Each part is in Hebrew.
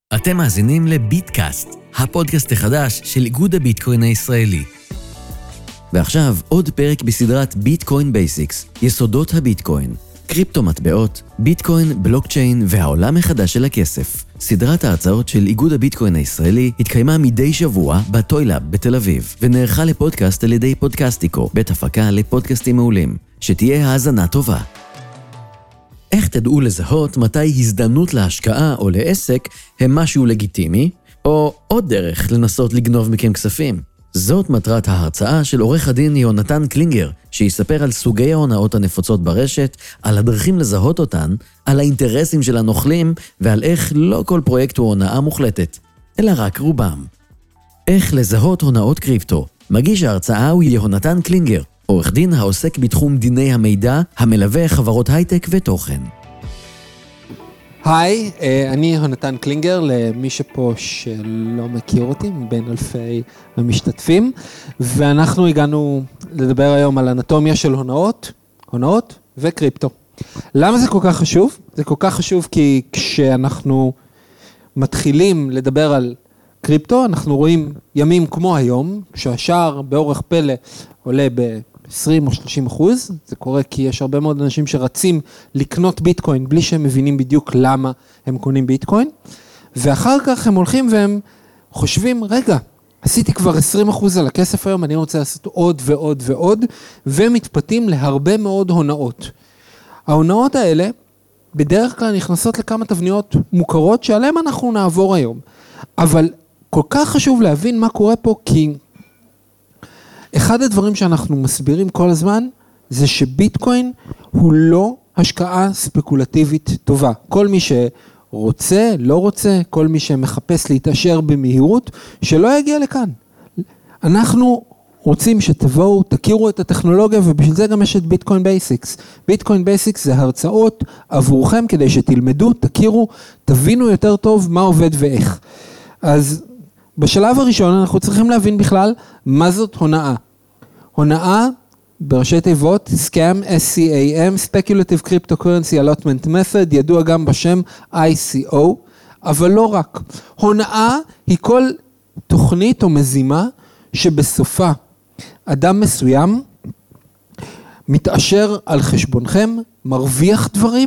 אתם מאזינים לביטקאסט, הפודקאסט החדש של איגוד הביטקוין הישראלי. ועכשיו עוד פרק בסדרת ביטקוין בייסיקס, יסודות הביטקוין, קריפטו מטבעות, ביטקוין, בלוקצ'יין והעולם החדש של הכסף. סדרת ההרצאות של איגוד הביטקוין הישראלי התקיימה מדי שבוע בטוילאב בתל אביב, ונערכה לפודקאסט על ידי פודקאסטיקו, בית הפקה לפודקאסטים מעולים. שתהיה האזנה טובה. איך תדעו לזהות מתי הזדמנות להשקעה או לעסק הם משהו לגיטימי, או עוד דרך לנסות לגנוב מכם כספים? זאת מטרת ההרצאה של עורך הדין יונתן קלינגר, שיספר על סוגי ההונאות הנפוצות ברשת, על הדרכים לזהות אותן, על האינטרסים של הנוכלים, ועל איך לא כל פרויקט הוא הונאה מוחלטת, אלא רק רובם. איך לזהות הונאות קריפטו? מגיש ההרצאה הוא יונתן קלינגר, עורך דין העוסק בתחום דיני המידע, המלווה חברות הייטק ותוכן. היי, אני יונתן קלינגר, למי שפה שלא מכיר אותי, מבין אלפי המשתתפים, ואנחנו הגענו לדבר היום על אנטומיה של הונאות וקריפטו. למה זה כל כך חשוב? זה כל כך חשוב כי כשאנחנו מתחילים לדבר על קריפטו, אנחנו רואים ימים כמו היום, שהשער באורך פלא עולה ב-20 או 30%, זה קורה כי יש הרבה מאוד אנשים שרצים לקנות ביטקוין, בלי שהם מבינים בדיוק למה הם קונים ביטקוין, ואחר כך הם הולכים והם חושבים, רגע, עשיתי כבר 20% על הכסף היום, אני רוצה לעשות עוד ועוד ועוד, ומתפתים להרבה מאוד הונאות. ההונאות האלה, בדרך כלל נכנסות לכמה תבניות מוכרות, שעליהן אנחנו נעבור היום. אבל כל כך חשוב להבין מה קורה פה, כי אחד הדברים שאנחנו מסבירים כל הזמן, זה שביטקוין הוא לא השקעה ספקולטיבית טובה. כל מי שרוצה, לא רוצה, כל מי שמחפש להתעשר במהירות, שלא יגיע לכאן. אנחנו רוצים שתבואו, תכירו את הטכנולוגיה, ובשביל זה גם יש את ביטקוין בייסיקס. ביטקוין בייסיקס זה הרצאות עבורכם, כדי שתלמדו, תכירו, תבינו יותר טוב מה עובד ואיך. אז בשלב הראשון אנחנו צריכים להבין בכלל מה זאת הונאה. הונאה בראשי תיבות, SCAM, S-C-A-M, Speculative Cryptocurrency Allotment Method, ידוע גם בשם ICO, אבל לא רק. הונאה היא כל תוכנית או מזימה שבסופה אדם מסוים מתעשר על חשבונכם, מרוויח דברים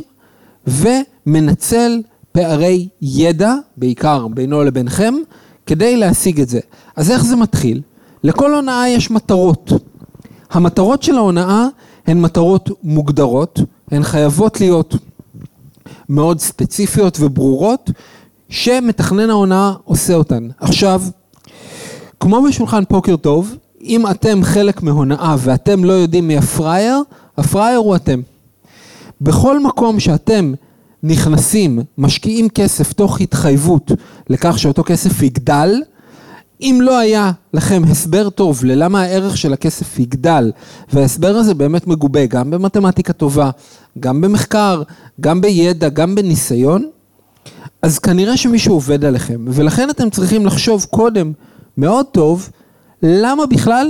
ומנצל פערי ידע, בעיקר בינו לבינכם, כדי להשיג את זה. אז איך זה מתחיל? לכל הונאה יש מטרות. המטרות של ההונאה הן מטרות מוגדרות, הן חייבות להיות מאוד ספציפיות וברורות, שמתכנן ההונאה עושה אותן. עכשיו, כמו בשולחן פוקר טוב, אם אתם חלק מהונאה ואתם לא יודעים מי הפרייר, הפרייר הוא אתם. בכל מקום שאתם נכנסים, משקיעים כסף תוך התחייבות לכך שאותו כסף יגדל, אם לא היה לכם הסבר טוב ללמה הערך של הכסף יגדל, וההסבר הזה באמת מגובה גם במתמטיקה טובה, גם במחקר, גם בידע, גם בניסיון, אז כנראה שמישהו עובד עליכם, ולכן אתם צריכים לחשוב קודם מאוד טוב, למה בכלל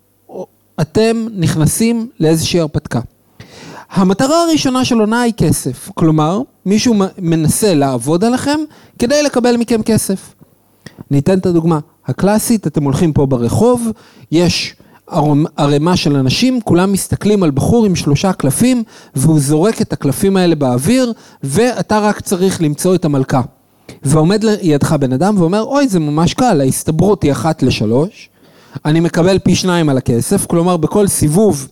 אתם נכנסים לאיזושהי הרפתקה. המטרה הראשונה של הונאה היא כסף, כלומר, מישהו מנסה לעבוד עליכם כדי לקבל מכם כסף. ניתן את הדוגמה הקלאסית, אתם הולכים פה ברחוב, יש ערימה של אנשים, כולם מסתכלים על בחור עם 3 קלפים, והוא זורק את הקלפים האלה באוויר, ואתה רק צריך למצוא את המלכה. ועומד לידך בן אדם ואומר, אוי זה ממש קל, ההסתברות היא 1-3, אני מקבל פי 2 על הכסף, כלומר בכל סיבוב,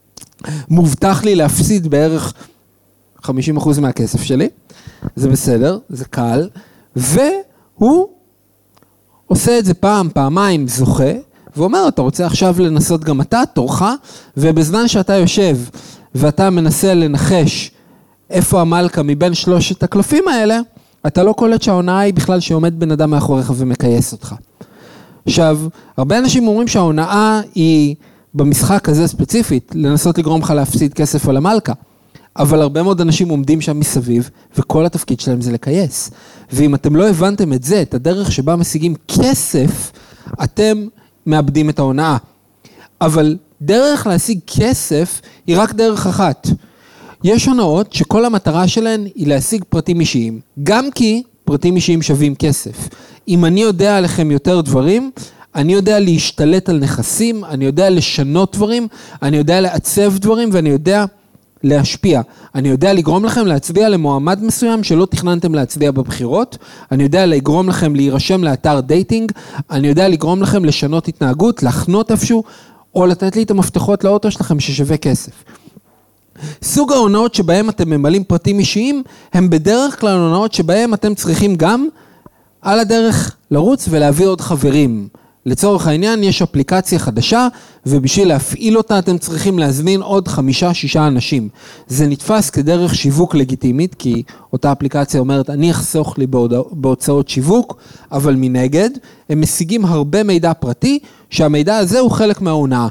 מובטח לי להפסיד בערך 50% מהכסף שלי, זה בסדר, זה קל, והוא עושה את זה פעם, פעמיים, זוכה, ואומר, אתה רוצה עכשיו לנסות גם אתה, תורך, ובזמן שאתה יושב, ואתה מנסה לנחש איפה המלכה מבין 3 הקלפים האלה, אתה לא קולט שההונאה היא בכלל שעומד בן אדם מאחוריך ומקייס אותך. עכשיו, הרבה אנשים אומרים שההונאה היא במשחק הזה ספציפית, לנסות לגרום לך להפסיד כסף על המלכה, אבל הרבה מאוד אנשים עומדים שם מסביב, וכל התפקיד שלהם זה לקייס. ואם אתם לא הבנתם את זה, את הדרך שבה משיגים כסף, אתם מאבדים את ההונאה. אבל דרך להשיג כסף היא רק דרך אחת. יש הונאות שכל המטרה שלהן היא להשיג פרטים אישיים. גם כי פרטים אישיים שווים כסף. אם אני יודע עליכם יותר דברים, אני יודע להשתלט על נכסים, אני יודע לשנות דברים, אני יודע לעצב דברים ואני יודע להשפיע. אני יודע לגרום לכם להצביע למועמד מסוים שלא תכננתם להצביע בבחירות, אני יודע לגרום לכם להירשם לאתר דייטינג, אני יודע לגרום לכם לשנות התנהגות, לחנות איפשהו, או לתת לי את המפתחות לאוטו שלכם ששווה כסף. סוג ההונאות שבהם אתם ממלאים פרטים אישיים, הם בדרך כלל הונאות שבהם אתם צריכים גם על הדרך לרוץ ולהביא עוד חברים. לצורך העניין יש אפליקציה חדשה, ובשביל להפעיל אותה אתם צריכים להזמין עוד 5-6 אנשים. זה נתפס כדרך שיווק לגיטימית, כי אותה אפליקציה אומרת, אני אחסוך לי בהוצאות שיווק, אבל מנגד, הם משיגים הרבה מידע פרטי, שהמידע הזה הוא חלק מההונאה.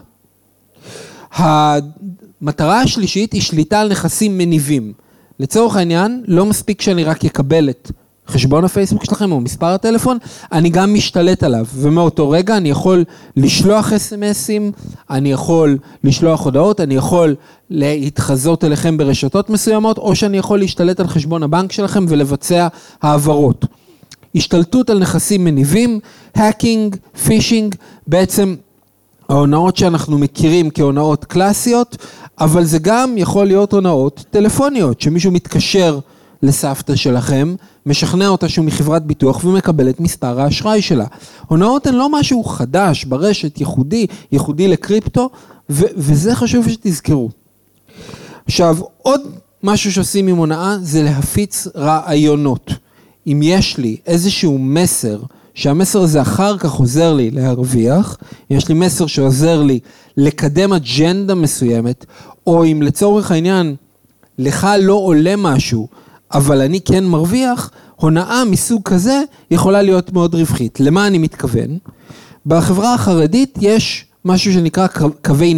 המטרה השלישית היא שליטה על נכסים מניבים. לצורך העניין, לא מספיק שאני רק אקבל את חשבון הפייסבוק שלכם או מספר הטלפון, אני גם משתלט עליו, ומאותו רגע אני יכול לשלוח SMS'ים, אני יכול לשלוח הודעות, אני יכול להתחזות אליכם ברשתות מסוימות, או שאני יכול להשתלט על חשבון הבנק שלכם ולבצע העברות. השתלטות על נכסים מניבים, האקינג, פישינג, בעצם ההונאות שאנחנו מכירים כהונאות קלאסיות, אבל זה גם יכול להיות הונאות טלפוניות, שמישהו מתקשר לסבתא שלכם, משכנע אותה שהוא מחברת ביטוח ומקבל את מספר האשראי שלה. הונאות הן לא משהו חדש ברשת, ייחודי לקריפטו, וזה חשוב שתזכרו. עכשיו, עוד משהו שעושים עם הונאה זה להפיץ רעיונות. אם יש לי איזשהו מסר, שהמסר הזה אחר כך עוזר לי להרוויח, יש לי מסר שעוזר לי לקדם אג'נדה מסוימת, או אם לצורך העניין לך לא עולה משהו, אבל אני כן מרוויח, הונאה מסוג כזה יכולה להיות מאוד רווחית. למה אני מתכוון? בחברה החרדית יש משהו שנקרא קווי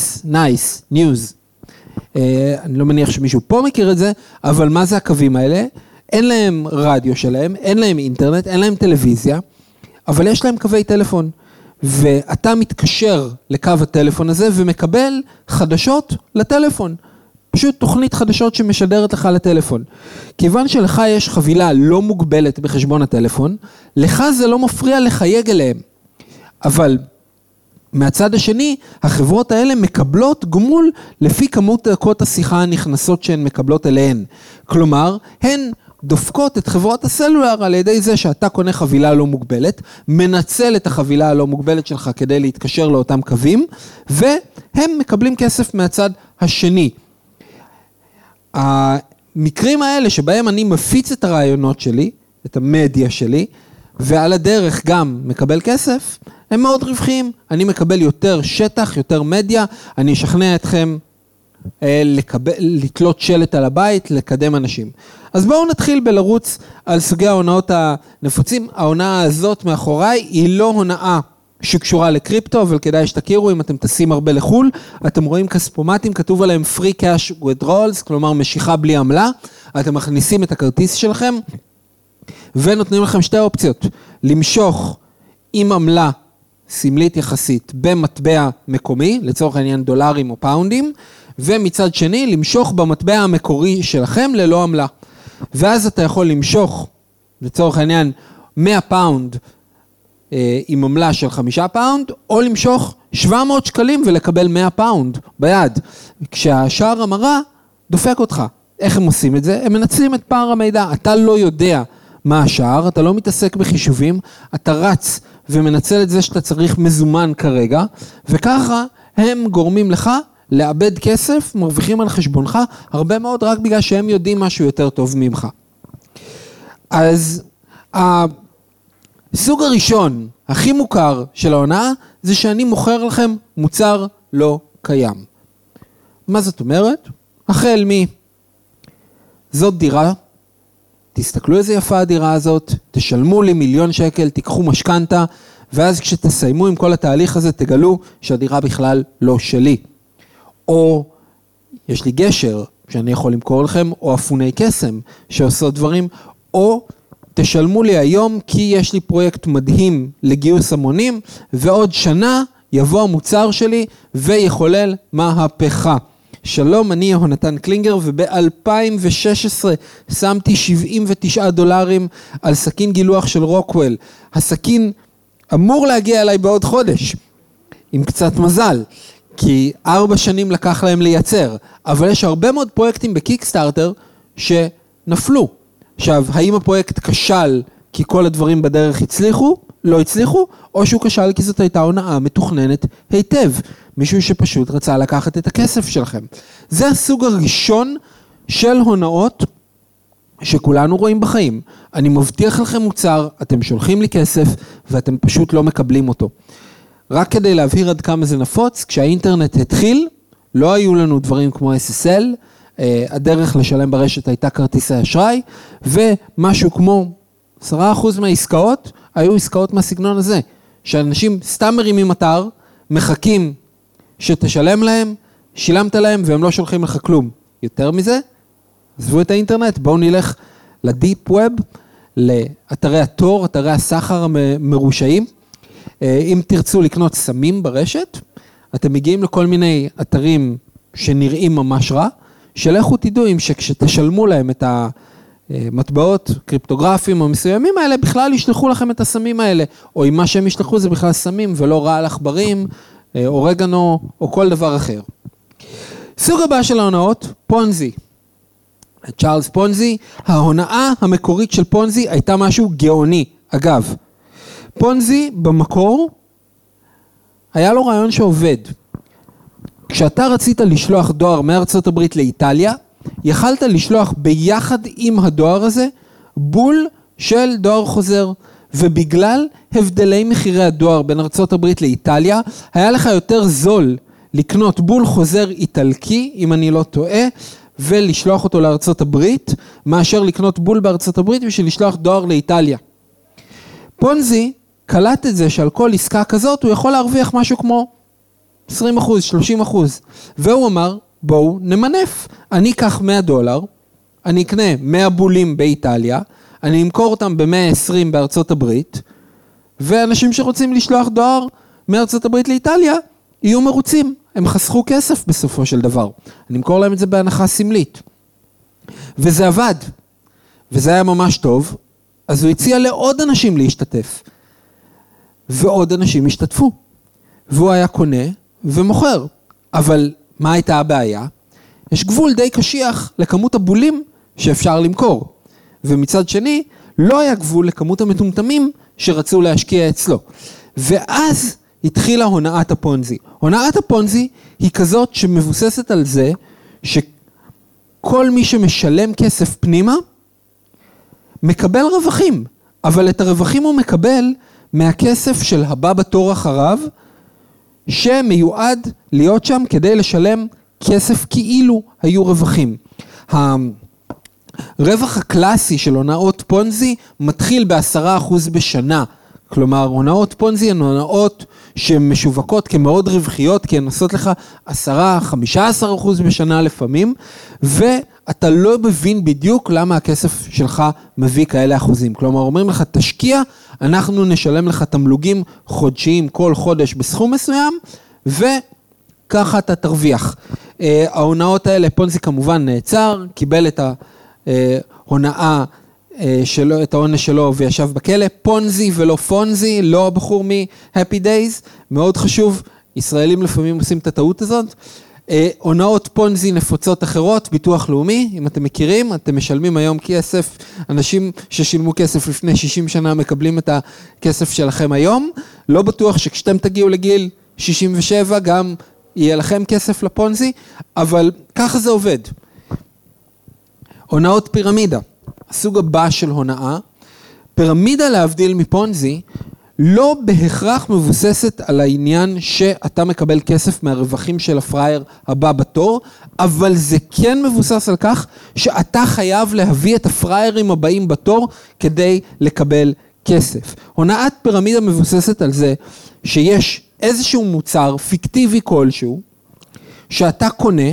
ניס. אני לא מניח שמישהו פה מכיר את זה, אבל מה זה הקווים האלה? אין להם רדיו שלהם, אין להם אינטרנט, אין להם טלוויזיה, אבל יש להם קווי טלפון. ואתה מתקשר לקו הטלפון הזה ומקבל חדשות לטלפון. פשוט תוכנית חדשות שמשדרת לך לטלפון. כיוון שלך יש חבילה לא מוגבלת בחשבון הטלפון, לך זה לא מפריע לחייג אליהם. אבל מהצד השני, החברות האלה מקבלות גמול לפי כמות דקות השיחה הנכנסות שהן מקבלות אליהן. כלומר, הן דופקות את חברות הסלולר על ידי זה שאתה קונה חבילה לא מוגבלת, מנצל את החבילה הלא מוגבלת שלך כדי להתקשר לאותם קווים, והם מקבלים כסף מהצד השני. המקרים האלה שבהם אני מפיץ את הרעיונות שלי, את המדיה שלי, ועל הדרך גם מקבל כסף, הם מאוד רווחיים. אני מקבל יותר שטח, יותר מדיה, אני אשכנע אתכם לתלות שלט על הבית, לקדם אנשים. אז בואו נתחיל בלרוץ על סוגי ההונאות הנפוצים. ההונאה הזאת מאחוריי היא לא הונאה שקשורה לקריפטו, אבל כדאי שתכירו, אם אתם טסים הרבה לחול, אתם רואים כספומטים, כתוב עליהם free cash withdrawals, כלומר משיכה בלי עמלה, אתם מכניסים את הכרטיס שלכם, ונותנים לכם שתי אופציות, למשוך עם עמלה סמלית יחסית במטבע מקומי, לצורך העניין דולרים או פאונדים, ומצד שני למשוך במטבע המקורי שלכם ללא עמלה. ואז אתה יכול למשוך, לצורך העניין 100 פאונד, עם עמלה של 5 פאונד, או למשוך 700 שקלים ולקבל 100 פאונד ביד. כשהשער המרה דופק אותך. איך הם עושים את זה? הם מנצלים את פער המידע. אתה לא יודע מה השער, אתה לא מתעסק בחישובים, אתה רץ ומנצל את זה שאתה צריך מזומן כרגע, וככה הם גורמים לך לאבד כסף, מרוויחים על חשבונך, הרבה מאוד רק בגלל שהם יודעים משהו יותר טוב ממך. אז הסוג הראשון, הכי מוכר של ההונאה, זה שאני מוכר לכם מוצר לא קיים. מה זאת אומרת? החל זאת דירה, תסתכלו איזה יפה הדירה הזאת, תשלמו לי 1,000,000 שקל, תיקחו משכנתה, ואז כשתסיימו עם כל התהליך הזה, תגלו שהדירה בכלל לא שלי. או יש לי גשר שאני יכול למכור לכם, או אפוני קסם שעושות דברים, או תשלמו לי היום כי יש לי פרויקט מדהים לגיוס המונים, ועוד שנה יבוא המוצר שלי ויחולל מהפכה. שלום, אני יהונתן קלינגר, וב-2016 שמתי $79 על סכין גילוח של רוקוול. הסכין אמור להגיע אליי בעוד חודש, עם קצת מזל, כי 4 שנים לקח להם לייצר, אבל יש הרבה מאוד פרויקטים בקיקסטארטר שנפלו. עכשיו, האם הפרויקט כשל כי כל הדברים בדרך לא הצליחו, או שהוא כשל כי זאת הייתה הונאה מתוכננת היטב, מישהו שפשוט רצה לקחת את הכסף שלכם. זה הסוג הראשון של הונאות שכולנו רואים בחיים. אני מבטיח לכם מוצר, אתם שולחים לי כסף ואתם פשוט לא מקבלים אותו. רק כדי להבהיר עד כמה זה נפוץ, כשהאינטרנט התחיל, לא היו לנו דברים כמו SSL, הדרך לשלם ברשת הייתה כרטיסי אשראי, ומשהו כמו 10% מהעסקאות היו עסקאות מהסגנון הזה, שאנשים סתם מרימים אתר, מחכים שתשלם להם, שילמת להם והם לא שולחים לך כלום. יותר מזה, עזבו את האינטרנט, בואו נלך לדיפ ווב, לאתרי התור, אתרי הסחר המרושעים. אם תרצו לקנות סמים ברשת, אתם מגיעים לכל מיני אתרים שנראים ממש רע, שלכו תדעו אם שכשתשלמו להם את המטבעות קריפטוגרפיים המסוימים האלה, בכלל ישלחו לכם את הסמים האלה, או אם מה שהם ישלחו זה בכלל סמים ולא רעל עכברים, אורגנו או כל דבר אחר. סוג הבא של ההונאות, פונזי. צ'ארלס פונזי, ההונאה המקורית של פונזי הייתה משהו גאוני. אגב, פונזי במקור היה לו רעיון שעובד. כשאתה רצית לשלוח דואר מארצות הברית לאיטליה, יכלת לשלוח ביחד עם הדואר הזה בול של דואר חוזר, ובגלל הבדלי מחירי הדואר בין ארצות הברית לאיטליה, היה לך יותר זול לקנות בול חוזר איטלקי, אם אני לא טועה, ולשלוח אותו לארצות הברית, מאשר לקנות בול בארצות הברית בשביל לשלוח דואר לאיטליה. פונזי קלט את זה שעל כל עסקה כזאת הוא יכול להרוויח משהו כמו 20%, 30%. והוא אמר, בואו נמנף. אני אקח $100, אני אקנה 100 בולים באיטליה, אני אמכור אותם ב-120 בארצות הברית, ואנשים שרוצים לשלוח דואר מארצות הברית לאיטליה, יהיו מרוצים. הם חסכו כסף בסופו של דבר. אני אמכור להם את זה בהנחה סמלית. וזה עבד. וזה היה ממש טוב. אז הוא הציע לעוד אנשים להשתתף. ועוד אנשים השתתפו. והוא היה קונה ומוכר. אבל מה הייתה הבעיה? יש גבול די קשיח לכמות הבולים שאפשר למכור. ומצד שני, לא היה גבול לכמות המטומטמים שרצו להשקיע אצלו. ואז התחילה הונאת הפונזי. הונאת הפונזי היא כזאת שמבוססת על זה שכל מי שמשלם כסף פנימה מקבל רווחים, אבל את הרווחים הוא מקבל מהכסף של הבא בתור אחריו, שמיועד להיות שם כדי לשלם כסף כאילו היו רווחים. הרווח הקלאסי של הונאות פונזי מתחיל ב10% בשנה. כלומר, הונאות פונזי הן הונאות שמשווקות כמאוד רווחיות, כי הן עושות לך 10-15% בשנה לפעמים, ואתה לא מבין בדיוק למה הכסף שלך מביא כאלה אחוזים. כלומר, אומרים לך, תשקיע, אנחנו נשלם לך תמלוגים חודשיים כל חודש בסכום מסוים, וככה אתה תרוויח. ההונאות האלה, פונזי כמובן נעצר, קיבל את ההונאה שלו, את העונש שלו וישב בכלא. פונזי ולא פונזי, לא הבחור מ-Happy Days, מאוד חשוב, ישראלים לפעמים עושים את הטעות הזאת. הונאות פונזי נפוצות אחרות, ביטוח לאומי, אם אתם מכירים, אתם משלמים היום כסף, אנשים ששילמו כסף לפני 60 שנה מקבלים את הכסף שלכם היום, לא בטוח שכשאתם תגיעו לגיל 67 גם יהיה לכם כסף לפונזי, אבל ככה זה עובד. הונאות פירמידה. הסוג הבא של הונאה, פירמידה להבדיל מפונזי, לא בהכרח מבוססת על העניין שאתה מקבל כסף מהרווחים של הפרייר הבא בתור, אבל זה כן מבוסס על כך שאתה חייב להביא את הפריירים הבאים בתור כדי לקבל כסף. הונאת פירמידה מבוססת על זה שיש איזשהו מוצר פיקטיבי כלשהו, שאתה קונה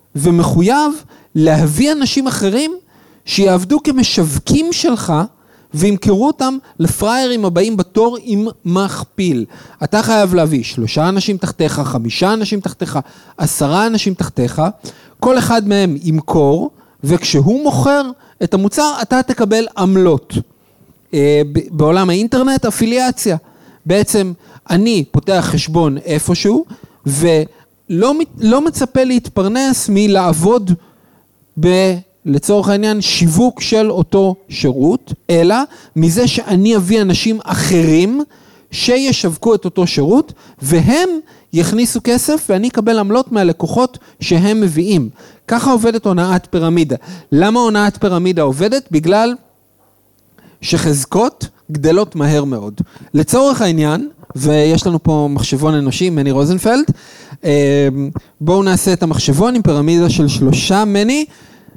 ומחויב להביא אנשים אחרים שיעבדו כמשווקים שלך וימכרו אותם לפריירים הבאים בתור עם מכפיל. אתה חייב להביא 3 אנשים תחתיך, 5 אנשים תחתיך, 10 אנשים תחתיך, כל אחד מהם ימכור, וכשהוא מוכר את המוצר, אתה תקבל עמלות. בעולם האינטרנט, אפיליאציה. בעצם אני פותח חשבון איפשהו, ולא מצפה להתפרנס מלעבוד לצורך העניין שיווק של אותו שירות, אלא מזה שאני אביא אנשים אחרים שישווקו את אותו שירות, והם יכניסו כסף ואני אקבל עמלות מהלקוחות שהם מביאים. ככה עובדת הונאת פירמידה. למה הונאת פירמידה עובדת? בגלל שחזקות גדלות מהר מאוד. לצורך העניין, ויש לנו פה מחשבון אנושי, מני רוזנפלד, בואו נעשה את המחשבון עם פירמידה של 3 מני.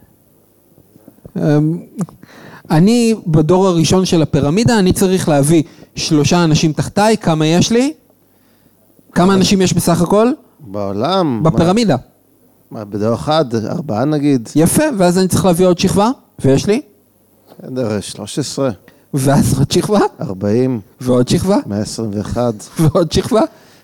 אני בדור הראשון של הפירמידה, אני צריך להביא 3 אנשים תחתיי, כמה יש לי? כמה אנשים יש בסך הכל? בעולם. בפירמידה. בדור אחד, 4 נגיד. יפה, ואז אני צריך להביא עוד שכבה, ויש לי? 13. ואז עוד שכבה? 40. ועוד שכבה? 121. ועוד שכבה?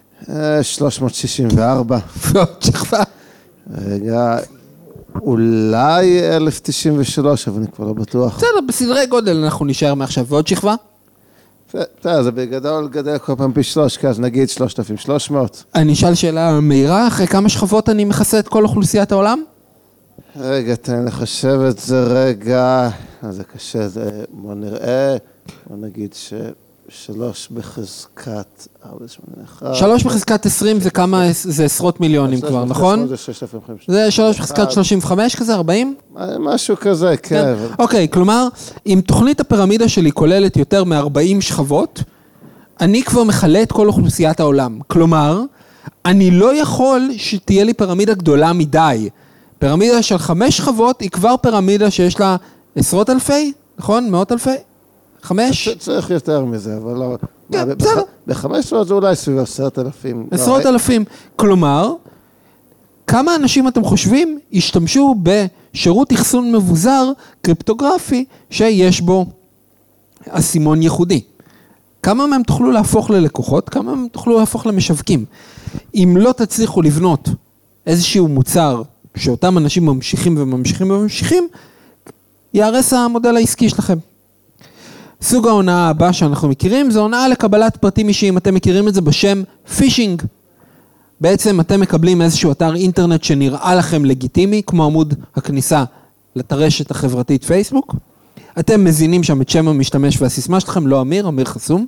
364. ועוד שכבה? רגע, אולי 1093, אבל אני כבר לא בטוח. בסדר, בסדרי גודל אנחנו נשאר מעכשיו. ועוד שכבה? זה בגדול גדל כל פעם פי 3, אז נגיד 3,300. אני אשאל שאלה מהירה, אחרי כמה שכבות אני מכסה את כל אוכלוסיית העולם? רגע, תן לחשב את זה רגע. זה קשה, בוא נראה. בוא נגיד 3 בחזקת 481. 3 בחזקת 20 זה כמה, זה עשרות מיליונים כבר, נכון? זה 6,500. זה 3 בחזקת 35 כזה, 40? משהו כזה, כן. אוקיי, כלומר, אם תוכנית הפירמידה שלי כוללת יותר מ-40 שכבות, אני כבר מכלה את כל אוכלוסיית העולם. כלומר, אני לא יכול שתהיה לי פירמידה גדולה מדי. פירמידה של 5 שכבות היא כבר פירמידה שיש לה עשרות אלפי, נכון? מאות אלפי? 5? צריך יותר מזה, אבל לא... כן, בסדר. ב-500 זה אולי סביב 10,000. עשרות אלפים. כלומר, כמה אנשים אתם חושבים ישתמשו בשירות אחסון מבוזר קריפטוגרפי שיש בו אסימון ייחודי? כמה מהם תוכלו להפוך ללקוחות? כמה מהם תוכלו להפוך למשווקים? אם לא תצליחו לבנות איזשהו מוצר שאותם אנשים ממשיכים וממשיכים וממשיכים, יערס המודל העסקי שלכם. סוג ההונאה הבא שאנחנו מכירים, זה הונאה לקבלת פרטים אישיים. אתם מכירים את זה בשם פישינג. בעצם אתם מקבלים איזשהו אתר אינטרנט שנראה לכם לגיטימי, כמו עמוד הכניסה לטרשת החברתית פייסבוק. אתם מזינים שם את שם המשתמש והסיסמה שלכם, לא אמיר, אמיר חסום.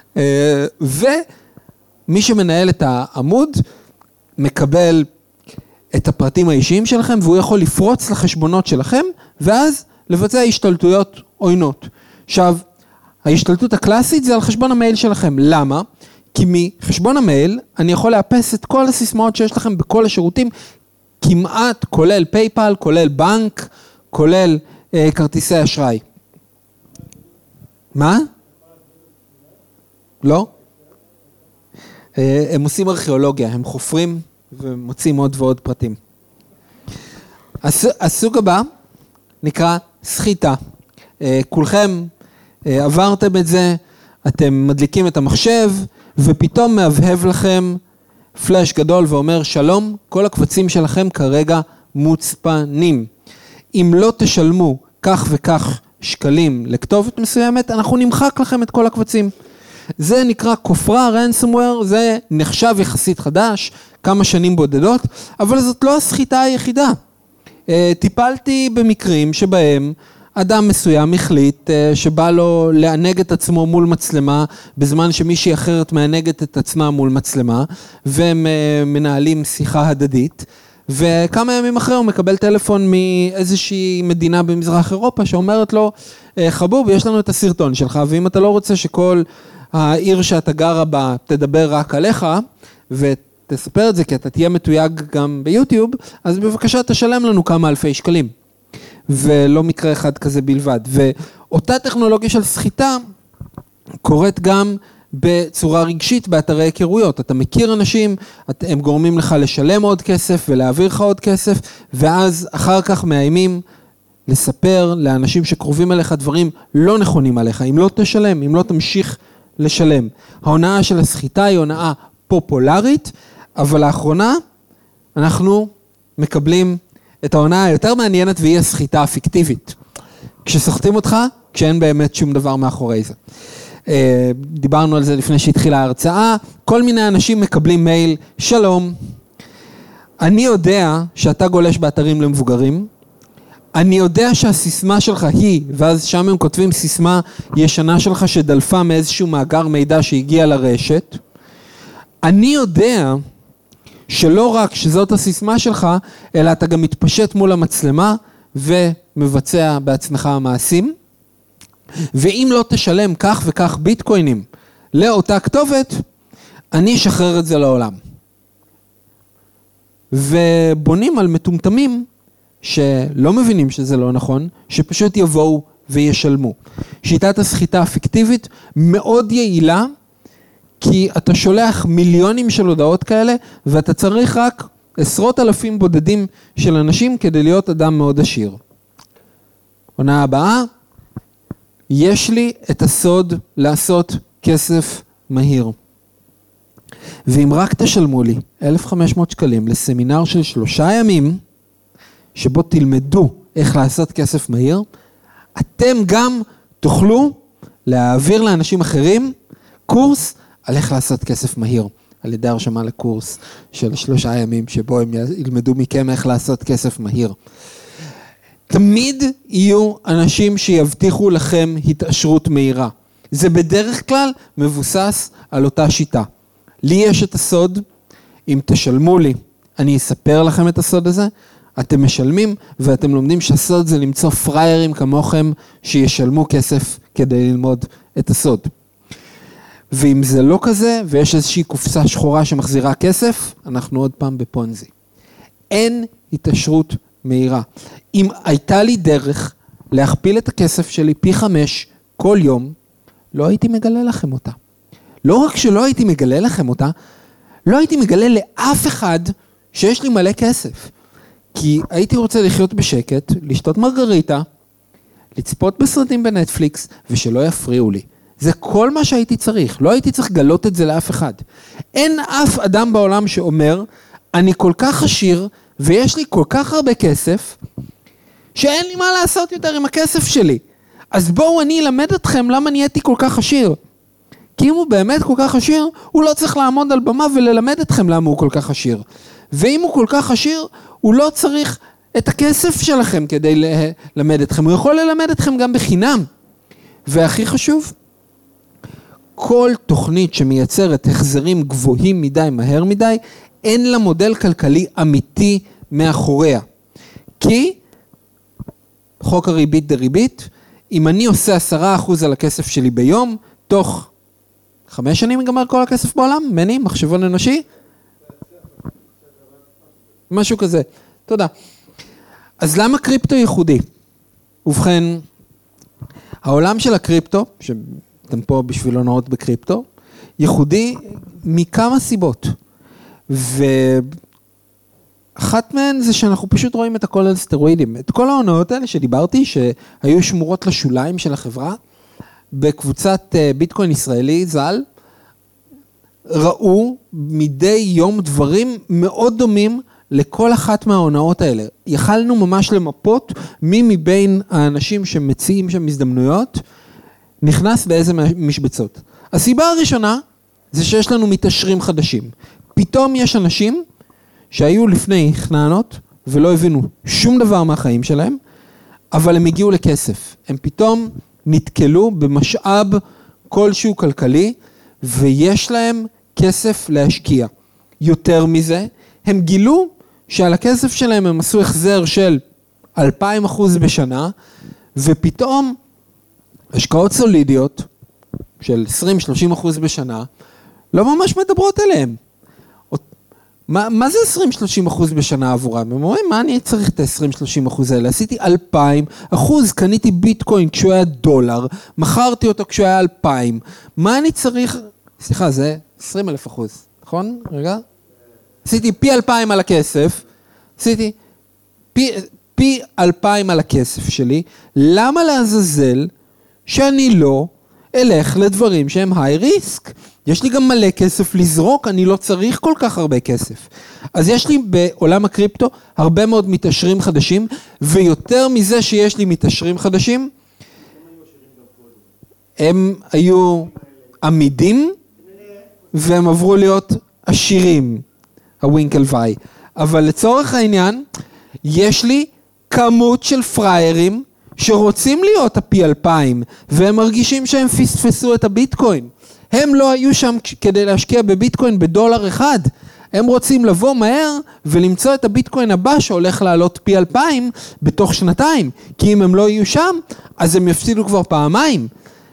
ומי שמנהל את העמוד מקבל את הפרטים האישיים שלכם, והוא יכול לפרוץ לחשבונות שלכם, ואז לבצע השתלטויות עוינות. עכשיו, ההשתלטות הקלאסית זה על חשבון המייל שלכם. למה? כי מחשבון המייל אני יכול לאפס את כל הסיסמאות שיש לכם בכל השירותים, כמעט כולל פייפל, כולל בנק, כולל כרטיסי אשראי. מה? לא? הם עושים ארכיאולוגיה, הם חופרים ומוצאים עוד ועוד פרטים. הסוג הבא נקרא סחיטה. כולכם עברתם את זה, אתם מדליקים את המחשב, ופתאום מהבהב לכם פלאש גדול ואומר, שלום, כל הקבצים שלכם כרגע מוצפנים. אם לא תשלמו כך וכך שקלים לכתובת מסוימת, אנחנו נמחק לכם את כל הקבצים. זה נקרא כופרה, ransomware, זה נחשב יחסית חדש, כמה שנים בודדות, אבל זאת לא הסחיטה היחידה. טיפלתי במקרים שבהם אדם מסוים החליט שבא לו לענג את עצמו מול מצלמה, בזמן שמישהי אחרת מענגת את עצמה מול מצלמה, והם מנהלים שיחה הדדית, וכמה ימים אחרי הוא מקבל טלפון מאיזושהי מדינה במזרח אירופה, שאומרת לו, חבוב, יש לנו את הסרטון שלך, ואם אתה לא רוצה שכל העיר שאתה גרה בה תדבר רק עליך, ותספר את זה, כי אתה תהיה מתויג גם ביוטיוב, אז בבקשה תשלם לנו כמה אלפי שקלים. ולא מקרה אחד כזה בלבד. ואותה טכנולוגיה של סחיטה קורית גם בצורה רגשית באתרי היכרויות. אתה מכיר אנשים, הם גורמים לך לשלם עוד כסף ולהעביר לך עוד כסף, ואז אחר כך מאיימים לספר לאנשים שקרובים אליך דברים לא נכונים עליך, אם לא תשלם, אם לא תמשיך לשלם. ההונאה של הסחיטה היא הונאה פופולרית, אבל לאחרונה אנחנו מקבלים את ההונאה היותר מעניינת, והיא הסחיטה הפיקטיבית. כשסוחטים אותך, כשאין באמת שום דבר מאחורי זה. דיברנו על זה לפני שהתחילה ההרצאה, כל מיני אנשים מקבלים מייל, שלום, אני יודע שאתה גולש באתרים למבוגרים, אני יודע שהסיסמה שלך היא, ואז שם הם כותבים סיסמה ישנה שלך שדלפה מאיזשהו מאגר מידע שהגיע לרשת, אני יודע שלא רק שזאת הסיסמה שלך, אלא אתה גם מתפשט מול המצלמה ומבצע בעצמך המעשים, ואם לא תשלם כך וכך ביטקוינים לאותה כתובת, אני אשחרר את זה לעולם. ובונים על מטומטמים שלא מבינים שזה לא נכון, שפשוט יבואו וישלמו. שיטת הסחיטה הפיקטיבית מאוד יעילה, כי אתה שולח מיליונים של הודעות כאלה, ואתה צריך רק עשרות אלפים בודדים של אנשים כדי להיות אדם מאוד עשיר. עונה הבאה, יש לי את הסוד לעשות כסף מהיר. ואם רק תשלמו לי 1,500 שקלים לסמינר של 3 ימים, שבו תלמדו איך לעשות כסף מהיר, אתם גם תוכלו להעביר לאנשים אחרים קורס על איך לעשות כסף מהיר, על ידי הרשמה לקורס של 3 ימים, שבו הם ילמדו מכם איך לעשות כסף מהיר. תמיד יהיו אנשים שיבטיחו לכם התעשרות מהירה. זה בדרך כלל מבוסס על אותה שיטה. לי יש את הסוד, אם תשלמו לי, אני אספר לכם את הסוד הזה, אתם משלמים ואתם לומדים שהסוד זה למצוא פריירים כמוכם שישלמו כסף כדי ללמוד את הסוד. ואם זה לא כזה ויש איזושהי קופסה שחורה שמחזירה כסף, אנחנו עוד פעם בפונזי. אין התעשרות מהירה. אם הייתה לי דרך להכפיל את הכסף שלי פי 5 כל יום, לא הייתי מגלה לכם אותה. לא רק שלא הייתי מגלה לכם אותה, לא הייתי מגלה לאף אחד שיש לי מלא כסף. כי הייתי רוצה לחיות בשקט, לשתות מרגריטה, לצפות בסרטים בנטפליקס, ושלא יפריעו לי. זה כל מה שהייתי צריך, לא הייתי צריך לגלות את זה לאף אחד. אין אף אדם בעולם שאומר, אני כל כך עשיר, ויש לי כל כך הרבה כסף, שאין לי מה לעשות יותר עם הכסף שלי. אז בואו אני אלמד אתכם למה נהייתי כל כך עשיר. כי אם הוא באמת כל כך עשיר, הוא לא צריך לעמוד על במה וללמד אתכם למה הוא כל כך עשיר. ואם הוא כל כך עשיר, הוא לא צריך את הכסף שלכם כדי ללמד אתכם. הוא יכול ללמד אתכם גם בחינם. והכי חשוב, כל תוכנית שמייצרת החזרים גבוהים מדי, מהר מדי, אין לה מודל כלכלי אמיתי מאחוריה. כי חוק הריבית דריבית, אם אני עושה 10% על הכסף שלי ביום, תוך 5 שנים ייגמר כל הכסף בעולם, מני, מחשבון אנושי? משהו כזה. תודה. אז למה קריפטו ייחודי? ובכן, העולם של הקריפטו, שאתם פה בשביל הונאות בקריפטו, ייחודי מכמה סיבות. ואחת מהן זה שאנחנו פשוט רואים את הכל על סטרואידים. את כל ההונאות האלה שדיברתי, שהיו שמורות לשוליים של החברה, בקבוצת ביטקוין ישראלי, ז"ל, ראו מדי יום דברים מאוד דומים לכל אחת מההונאות האלה. יכלנו ממש למפות מי מבין האנשים שמציעים שם הזדמנויות, נכנס באיזה משבצות. הסיבה הראשונה זה שיש לנו מתעשרים חדשים. פתאום יש אנשים שהיו לפני חננות ולא הבינו שום דבר מהחיים שלהם, אבל הם הגיעו לכסף. הם פתאום נתקלו במשאב כלשהו כלכלי, ויש להם כסף להשקיע. יותר מזה, הם גילו שעל הכסף שלהם הם עשו החזר של 2,000% בשנה, ופתאום השקעות סולידיות של 20-30% בשנה, לא ממש מדברות אליהם. מה זה 20-30% בשנה עבורם? הם אומרים, מה אני צריך את ה-20-30% האלה? עשיתי 2,000%, קניתי ביטקוין כשהוא היה $1, מכרתי אותו כשהוא היה 2,000. מה אני צריך? סליחה, זה 20,000%, נכון? רגע. עשיתי פי 2,000 על הכסף, עשיתי פי 2,000 על הכסף שלי, למה לעזאזל שאני לא אלך לדברים שהם high risk? יש לי גם מלא כסף לזרוק, אני לא צריך כל כך הרבה כסף. אז יש לי בעולם הקריפטו הרבה מאוד מתעשרים חדשים, ויותר מזה שיש לי מתעשרים חדשים, הם היו עמידים, והם עברו להיות עשירים, הווינקל ואי. אבל לצורך העניין, יש לי כמות של פריירים שרוצים להיות הפי 2,000, והם מרגישים שהם פספסו את הביטקוין. הם לא היו שם כדי להשקיע בביטקוין בדולר אחד. הם רוצים לבוא מהר ולמצוא את הביטקוין הבא שהולך לעלות פי 2,000 בתוך שנתיים. כי אם הם לא יהיו שם, אז הם יפסידו כבר פעמיים.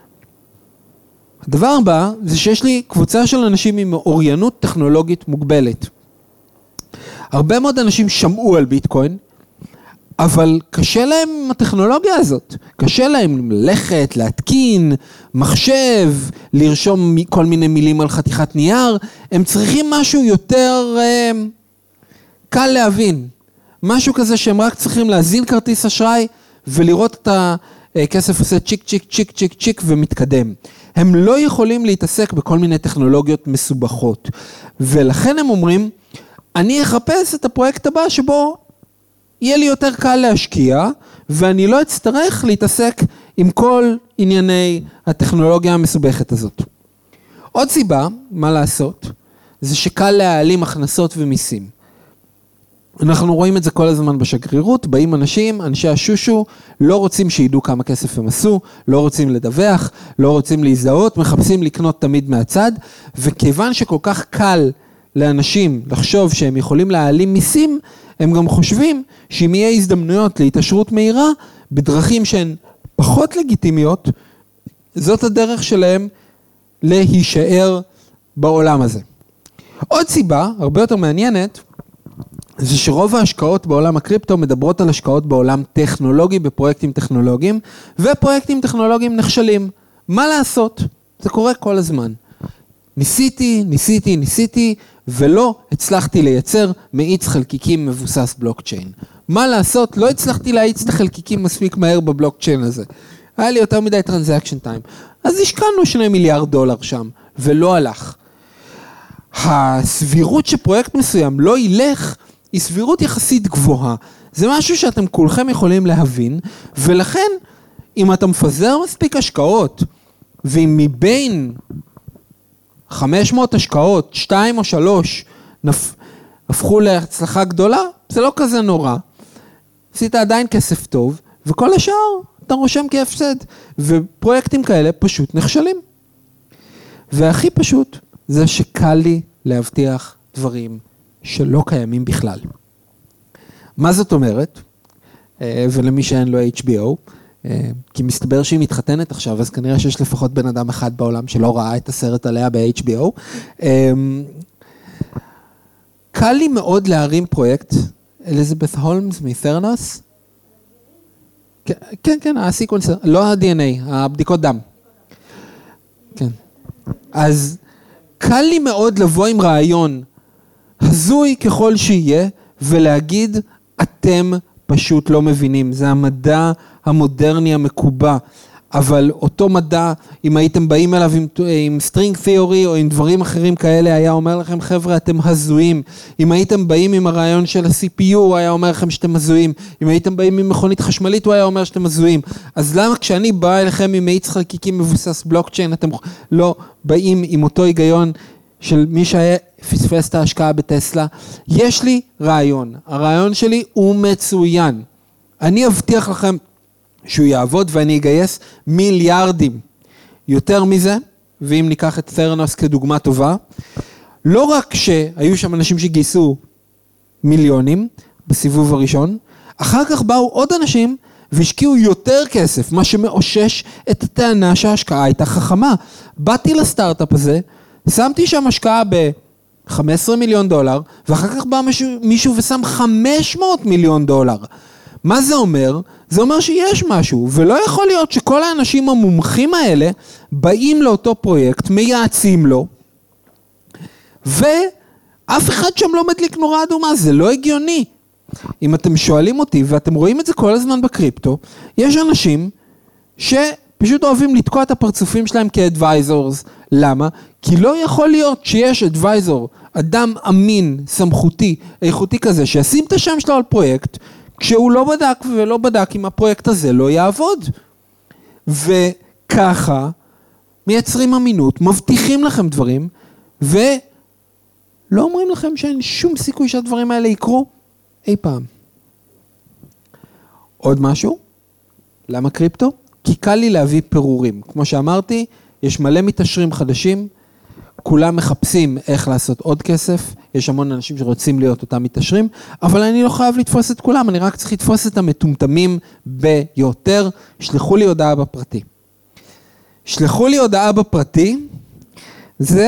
הדבר הבא זה שיש לי קבוצה של אנשים עם אוריינות טכנולוגית מוגבלת. הרבה מאוד אנשים שמעו על ביטקוין, אבל קשה להם עם הטכנולוגיה הזאת. קשה להם ללכת, להתקין, מחשב, לרשום כל מיני מילים על חתיכת נייר. הם צריכים משהו יותר קל להבין. משהו כזה שהם רק צריכים להזין כרטיס אשראי ולראות את הכסף עושה צ'יק צ'יק צ'יק צ'יק צ'יק ומתקדם. הם לא יכולים להתעסק בכל מיני טכנולוגיות מסובכות. ולכן הם אומרים, אני אחפש את הפרויקט הבא שבו יהיה לי יותר קל להשקיע, ואני לא אצטרך להתעסק עם כל ענייני הטכנולוגיה המסובכת הזאת. עוד סיבה, מה לעשות, זה שקל להעלים הכנסות ומיסים. אנחנו רואים את זה כל הזמן בשגרירות, באים אנשי השושו, לא רוצים שידעו כמה כסף הם עשו, לא רוצים לדווח, לא רוצים להזדהות, מחפשים לקנות תמיד מהצד, וכיוון שכל כך קל לאנשים לחשוב שהם יכולים להעלים מיסים, הם גם חושבים שאם יהיה הזדמנויות להתעשרות מהירה, בדרכים שהן פחות לגיטימיות, זאת הדרך שלהם להישאר בעולם הזה. עוד סיבה, הרבה יותר מעניינת, זה שרוב ההשקעות בעולם הקריפטו מדברות על השקעות בעולם טכנולוגי, בפרויקטים טכנולוגיים, ופרויקטים טכנולוגיים נכשלים. מה לעשות? זה קורה כל הזמן. ניסיתי, ולא הצלחתי לייצר מאיץ חלקיקים מבוסס בלוקצ'יין. מה לעשות? לא הצלחתי להאיץ את החלקיקים מספיק מהר בבלוקצ'יין הזה. היה לי יותר מדי טרנזקשן טיים. אז השקענו $2 מיליארד שם, ולא הלך. הסבירות שפרויקט מסוים לא ילך, היא סבירות יחסית גבוהה. זה משהו שאתם כולכם יכולים להבין, ולכן, אם אתה מפזר מספיק השקעות, ואם מבין 500 השקעות, 2 או 3, הפכו להצלחה גדולה, זה לא כזה נורא. עשית עדיין כסף טוב, וכל השאר אתה רושם כהפסד. ופרויקטים כאלה פשוט נכשלים. והכי פשוט זה שקל לי להבטיח דברים שלא קיימים בכלל. מה זאת אומרת? ולמי שאין לו HBO, כי מסתבר שהיא מתחתנת עכשיו, אז כנראה שיש לפחות בן אדם אחד בעולם שלא ראה את הסרט עליה ב-HBO. קל לי מאוד להרים פרויקט, אליזבת הולמס מת'רנוס. כן, הסיקוונסר, לא ה-DNA, הבדיקות דם. כן. אז קל לי מאוד לבוא עם רעיון הזוי ככל שיהיה, ולהגיד, אתם פשוט לא מבינים, זה המדע המודרני המקובע, אבל אותו מדע, אם הייתם באים אליו עם string theory או עם דברים אחרים כאלה, היה אומר לכם, חבר'ה, אתם הזויים. אם הייתם באים עם הרעיון של ה-CPU, הוא היה אומר לכם שאתם הזויים. אם הייתם באים עם מכונית חשמלית, הוא היה אומר שאתם הזויים. אז למה כשאני בא אליכם עם מאיץ חלקיקים מבוסס בלוקצ'יין, אתם לא באים עם אותו היגיון של מי שהיה פספס את ההשקעה בטסלה? יש לי רעיון. הרעיון שלי הוא מצוין. אני אבטיח לכם שהוא יעבוד ואני אגייס מיליארדים. יותר מזה, ואם ניקח את ת'רנוס כדוגמה טובה, לא רק שהיו שם אנשים שגייסו מיליונים בסיבוב הראשון, אחר כך באו עוד אנשים והשקיעו יותר כסף, מה שמאושש את הטענה שההשקעה הייתה חכמה. באתי לסטארט-אפ הזה, שמתי שם השקעה $15 מיליון, ואחר כך בא מישהו ושם $500 מיליון. מה זה אומר? זה אומר שיש משהו, ולא יכול להיות שכל האנשים המומחים האלה באים לאותו פרויקט, מייעצים לו, ואף אחד שם לא מדליק נורה אדומה, זה לא הגיוני. אם אתם שואלים אותי, ואתם רואים את זה כל הזמן בקריפטו, יש אנשים שפשוט אוהבים לתקוע את הפרצופים שלהם כאדוויזורס. למה? כי לא יכול להיות שיש אדוויזור, אדם אמין, סמכותי, איכותי כזה, שישים את השם שלו על פרויקט, כשהוא לא בדק ולא בדק אם הפרויקט הזה לא יעבוד. וככה מייצרים אמינות, מבטיחים לכם דברים, ולא אומרים לכם שאין שום סיכוי שהדברים האלה יקרו אי פעם. עוד משהו? למה קריפטו? כי קל לי להביא פירורים. כמו שאמרתי, יש מלא מתעשרים חדשים, כולם מחפשים איך לעשות עוד כסף, יש המון אנשים שרוצים להיות אותם מתעשרים, אבל אני לא חייב לתפוס את כולם, אני רק צריך לתפוס את המטומטמים ביותר. שלחו לי הודעה בפרטי. שלחו לי הודעה בפרטי, זה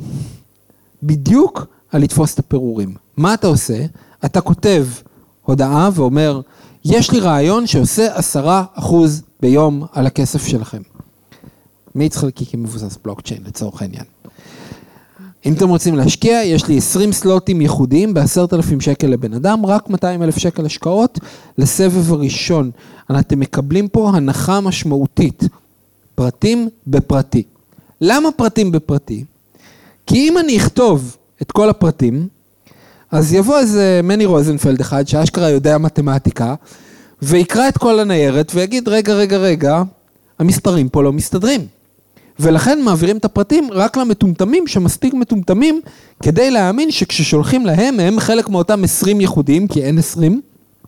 בדיוק על לתפוס את הפירורים. מה אתה עושה? אתה כותב הודעה ואומר, יש לי רעיון שעושה 10% ביום על הכסף שלכם. מאיץ חלקיקים מבוסס בלוקצ'יין לצורך העניין. אם אתם רוצים להשקיע, יש לי 20 סלוטים ייחודיים ב10,000 שקל לבן אדם, רק 200,000 שקל השקעות לסבב הראשון. אתם מקבלים פה הנחה משמעותית, פרטים בפרטי. למה פרטים בפרטי? כי אם אני אכתוב את כל הפרטים, אז יבוא איזה מני רוזנפלד אחד, שאשכרה יודע מתמטיקה, ויקרא את כל הניירת, ויגיד, רגע, המספרים פה לא מסתדרים. ולכן מעבירים את הפרטים רק למטומטמים, שמספיק מטומטמים, כדי להאמין שכששולחים להם, הם חלק מאותם 20 ייחודיים, כי אין 20,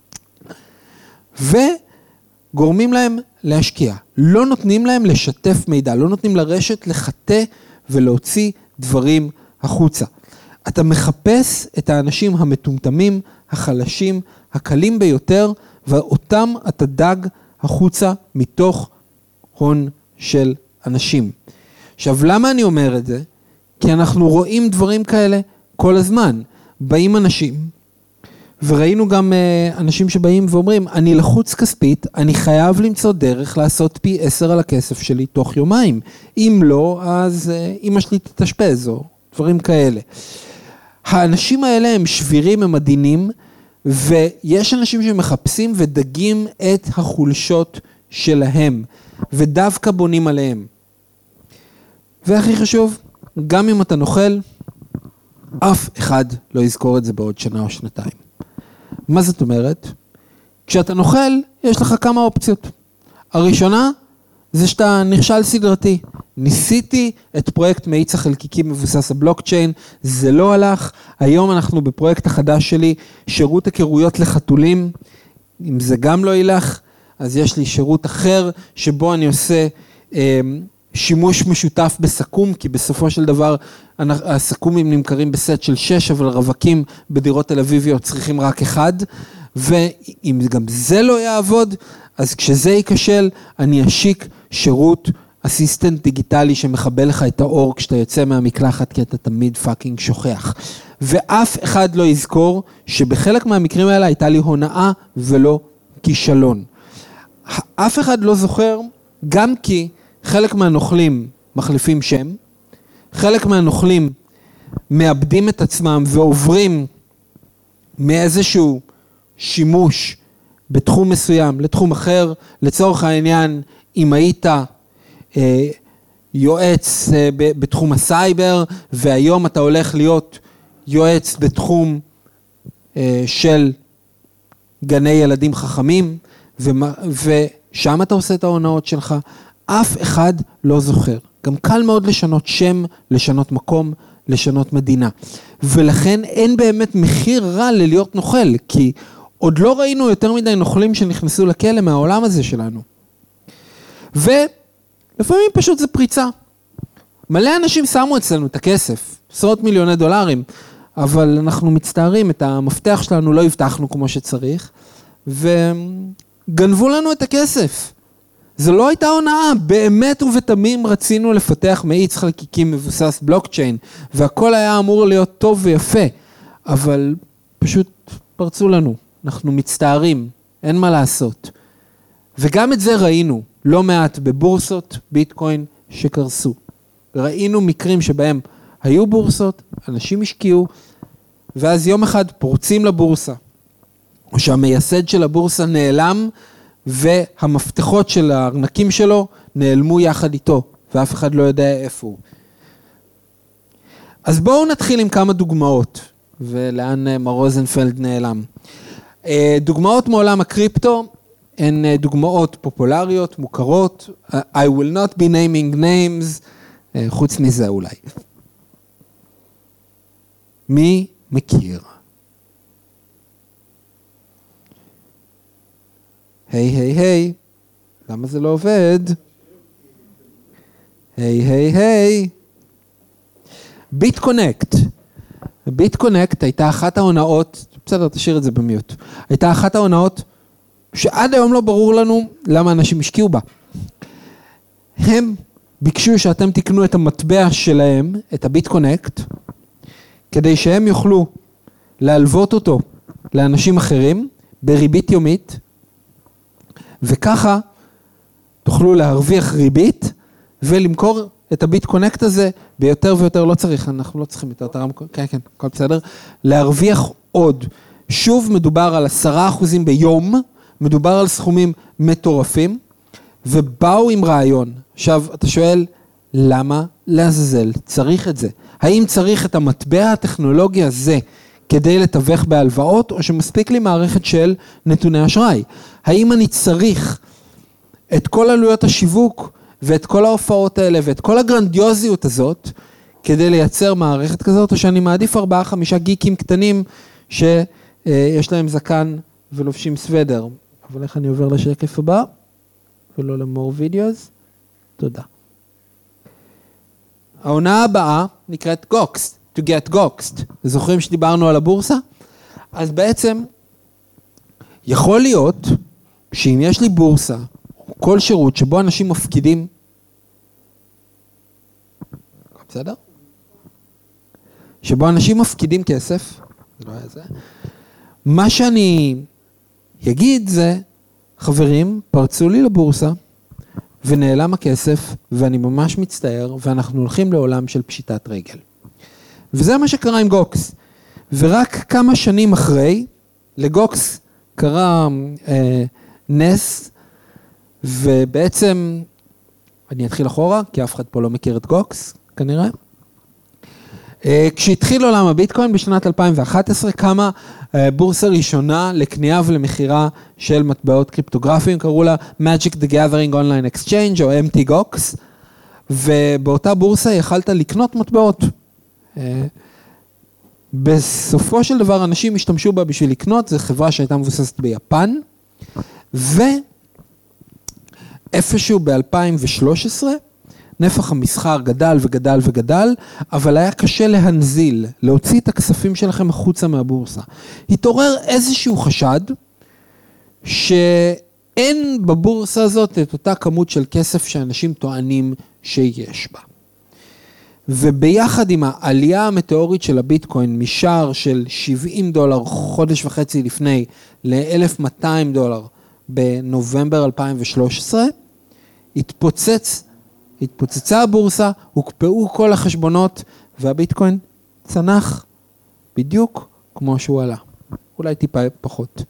וגורמים להם להשקיע. לא נותנים להם לשתף מידע, לא נותנים לרשת לחטא ולהוציא דברים החוצה. אתה מחפש את האנשים המטומטמים, החלשים, הקלים ביותר, ואותם אתה דג החוצה מתוך הון של אנשים. עכשיו, למה אני אומר את זה? כי אנחנו רואים דברים כאלה כל הזמן. באים אנשים, וראינו גם אנשים שבאים ואומרים, אני לחוץ כספית, אני חייב למצוא דרך לעשות פי 10 על הכסף שלי תוך יומיים. אם לא, אז אמא שלי תתאשפז, או דברים כאלה. האנשים האלה הם שבירים, הם עדינים, ויש אנשים שמחפשים ודגים את החולשות שלהם, ודווקא בונים עליהם. והכי חשוב, גם אם אתה נוכל, אף אחד לא יזכור את זה בעוד שנה או שנתיים. מה זאת אומרת? כשאתה נוכל, יש לך כמה אופציות. הראשונה, זה שאתה נכשל סדרתי. ניסיתי את פרויקט מאיץ החלקיקים מבוסס הבלוקצ'יין, זה לא הלך. היום אנחנו בפרויקט החדש שלי, שירות הכירויות לחתולים. אם זה גם לא ילך, אז יש לי שירות אחר, שבו אני עושה שימוש משותף בסכום, כי בסופו של דבר הסכומים נמכרים בסט של 6, אבל רווקים בדירות תל אביביות צריכים רק 1, ואם גם זה לא יעבוד, אז כשזה ייכשל, אני אשיק שירות אסיסטנט דיגיטלי שמחבל לך את האור כשאתה יוצא מהמקלחת, כי אתה תמיד פאקינג שוכח. ואף אחד לא יזכור שבחלק מהמקרים האלה הייתה לי הונאה ולא כישלון. אף אחד לא זוכר, גם כי חלק מהנוכלים מחליפים שם, חלק מהנוכלים מאבדים את עצמם ועוברים מאיזשהו שימוש בתחום מסוים לתחום אחר. לצורך העניין, אם היית יועץ בתחום הסייבר, והיום אתה הולך להיות יועץ בתחום של גני ילדים חכמים, ושם אתה עושה את ההונאות שלך, אף אחד לא זוכר. גם קל מאוד לשנות שם, לשנות מקום, לשנות מדינה. ולכן אין באמת מחיר רע ללהיות נוכל, כי עוד לא ראינו יותר מדי נוכלים שנכנסו לכלא מהעולם הזה שלנו. ולפעמים פשוט זה פריצה. מלא אנשים שמו אצלנו את הכסף, עשרות מיליוני דולרים, אבל אנחנו מצטערים, את המפתח שלנו לא הבטחנו כמו שצריך, וגנבו לנו את הכסף. זה לא הייתה הונאה, באמת ובתמים רצינו לפתח מאיץ חלקיקים מבוסס בלוקצ'יין, והכל היה אמור להיות טוב ויפה, אבל פשוט פרצו לנו, אנחנו מצטערים, אין מה לעשות. וגם את זה ראינו, לא מעט בבורסות ביטקוין שקרסו. ראינו מקרים שבהם היו בורסות, אנשים השקיעו, ואז יום אחד פורצים לבורסה, או שהמייסד של הבורסה נעלם, והמפתחות של הארנקים שלו נעלמו יחד איתו, ואף אחד לא יודע איפה הוא. אז בואו נתחיל עם כמה דוגמאות, ולאן מר רוזנפלד נעלם. דוגמאות מעולם הקריפטו, הן דוגמאות פופולריות, מוכרות. I will not be naming names, חוץ מזה אולי. מי מכיר? היי, למה זה לא עובד? היי. ביטקונקט. ביטקונקט הייתה אחת ההונאות, בסדר, תשאיר את זה במיוט. הייתה אחת ההונאות שעד היום לא ברור לנו למה אנשים השקיעו בה. הם ביקשו שאתם תקנו את המטבע שלהם, את הביטקונקט, כדי שהם יוכלו להלוות אותו לאנשים אחרים בריבית יומית, וככה תוכלו להרוויח ריבית ולמכור את הביטקונקט הזה ביותר ויותר, לא צריך, אנחנו לא צריכים יותר הרמקול, כן, הכל בסדר, להרוויח עוד. שוב מדובר על 10% ביום, מדובר על סכומים מטורפים, ובאו עם רעיון. עכשיו, אתה שואל, למה לעזאזל צריך את זה? האם צריך את המטבע הטכנולוגי הזה כדי לתווך בהלוואות, או שמספיק לי מערכת של נתוני אשראי? האם אני צריך את כל עלויות השיווק, ואת כל ההופעות האלה, ואת כל הגרנדיוזיות הזאת, כדי לייצר מערכת כזאת, או שאני מעדיף 4-5 גיקים קטנים, שיש להם זקן ולובשים סוודר. אבל איך אני עובר לשקף הבא, ולא למור וידאוס? תודה. העונה הבאה נקראת גוקסט, to get גוקסט. זוכרים שדיברנו על הבורסה? אז בעצם, יכול להיות שאם יש לי בורסה, כל שירות שבו אנשים מפקידים, בסדר? שבו אנשים מפקידים כסף, לא היה זה. מה שאני אגיד זה, חברים, פרצו לי לבורסה, ונעלם הכסף, ואני ממש מצטער, ואנחנו הולכים לעולם של פשיטת רגל. וזה מה שקרה עם גוקס. ורק כמה שנים אחרי, לגוקס קרה נס, ובעצם, אני אתחיל אחורה, כי אף אחד פה לא מכיר את גוקס, כנראה. כשהתחיל עולם הביטקוין בשנת 2011, קמה בורסה ראשונה לקנייה ולמחירה של מטבעות קריפטוגרפיים, קראו לה Magic the Gathering Online Exchange, או MTGOX, ובאותה בורסה יכלת לקנות מטבעות. בסופו של דבר, אנשים השתמשו בה בשביל לקנות, זו חברה שהייתה מבוססת ביפן, ואיפשהו ב-2013, נפח המסחר גדל וגדל וגדל, אבל היה קשה להנזיל, להוציא את הכספים שלכם החוצה מהבורסה. התעורר איזשהו חשד, שאין בבורסה הזאת את אותה כמות של כסף שאנשים טוענים שיש בה. וביחד עם העלייה המטאורית של הביטקוין, משער של $70 חודש וחצי לפני, ל$1,200 בנובמבר 2013, התפוצצה הבורסה, הוקפאו כל החשבונות, והביטקוין צנח בדיוק כמו שהוא עלה. אולי טיפה פחות.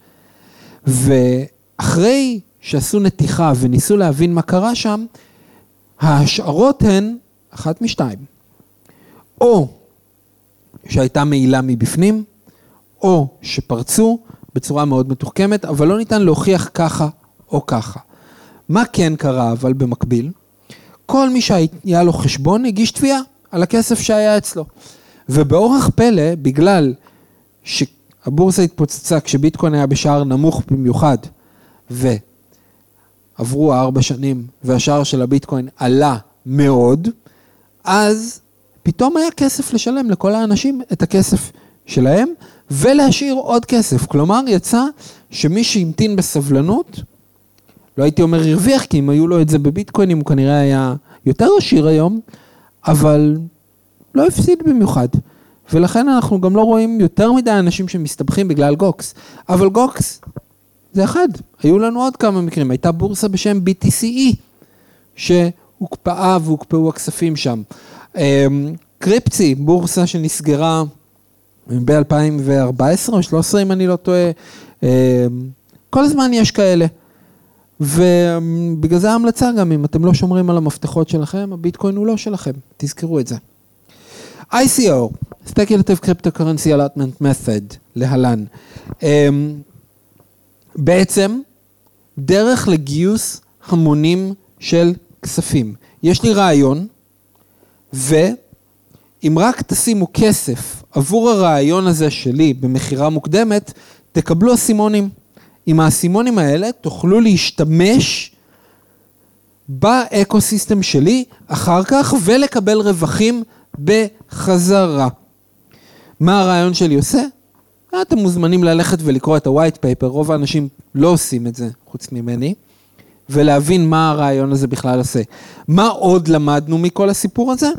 ואחרי שעשו נתיחה וניסו להבין מה קרה שם, ההשערות הן אחת משתיים. או שהייתה מעילה מבפנים, או שפרצו בצורה מאוד מתוחכמת, אבל לא ניתן להוכיח ככה או ככה. מה כן קרה אבל במקביל? כל מי שהיה לו חשבון הגיש תביעה על הכסף שהיה אצלו. ובאורח פלא, בגלל שהבורסה התפוצצה כשביטקוין היה בשער נמוך במיוחד, ועברו 4 שנים והשער של הביטקוין עלה מאוד, אז פתאום היה כסף לשלם לכל האנשים את הכסף שלהם, ולהשאיר עוד כסף. כלומר, יצא שמי שהמתין בסבלנות, לא הייתי אומר הרוויח, כי אם היו לו את זה בביטקוינים, הוא כנראה היה יותר עשיר היום, אבל לא הפסיד במיוחד. ולכן אנחנו גם לא רואים יותר מדי אנשים שמסתבכים בגלל גוקס. אבל גוקס זה אחד. היו לנו עוד כמה מקרים. הייתה בורסה בשם BTCE, שהוקפאה והוקפאו הכספים שם. קריפצי, בורסה שנסגרה ב-2014 או 2013, אם אני לא טועה, כל הזמן יש כאלה. ובגלל זה ההמלצה גם, אם אתם לא שומרים על המפתחות שלכם, הביטקוין הוא לא שלכם, תזכרו את זה. ICO, Speculative Cryptocurrency Allotment Method, להלן. בעצם, דרך לגיוס המונים של כספים. יש לי רעיון, ואם רק תשימו כסף עבור הרעיון הזה שלי במחירה מוקדמת, תקבלו אסימונים. עם האסימונים האלה תוכלו להשתמש באקוסיסטם שלי אחר כך ולקבל רווחים בחזרה. מה הרעיון שלי עושה? אתם מוזמנים ללכת ולקרוא את ה-white paper, רוב האנשים לא עושים את זה חוץ ממני, ולהבין מה הרעיון הזה בכלל עושה. מה עוד למדנו מכל הסיפור הזה?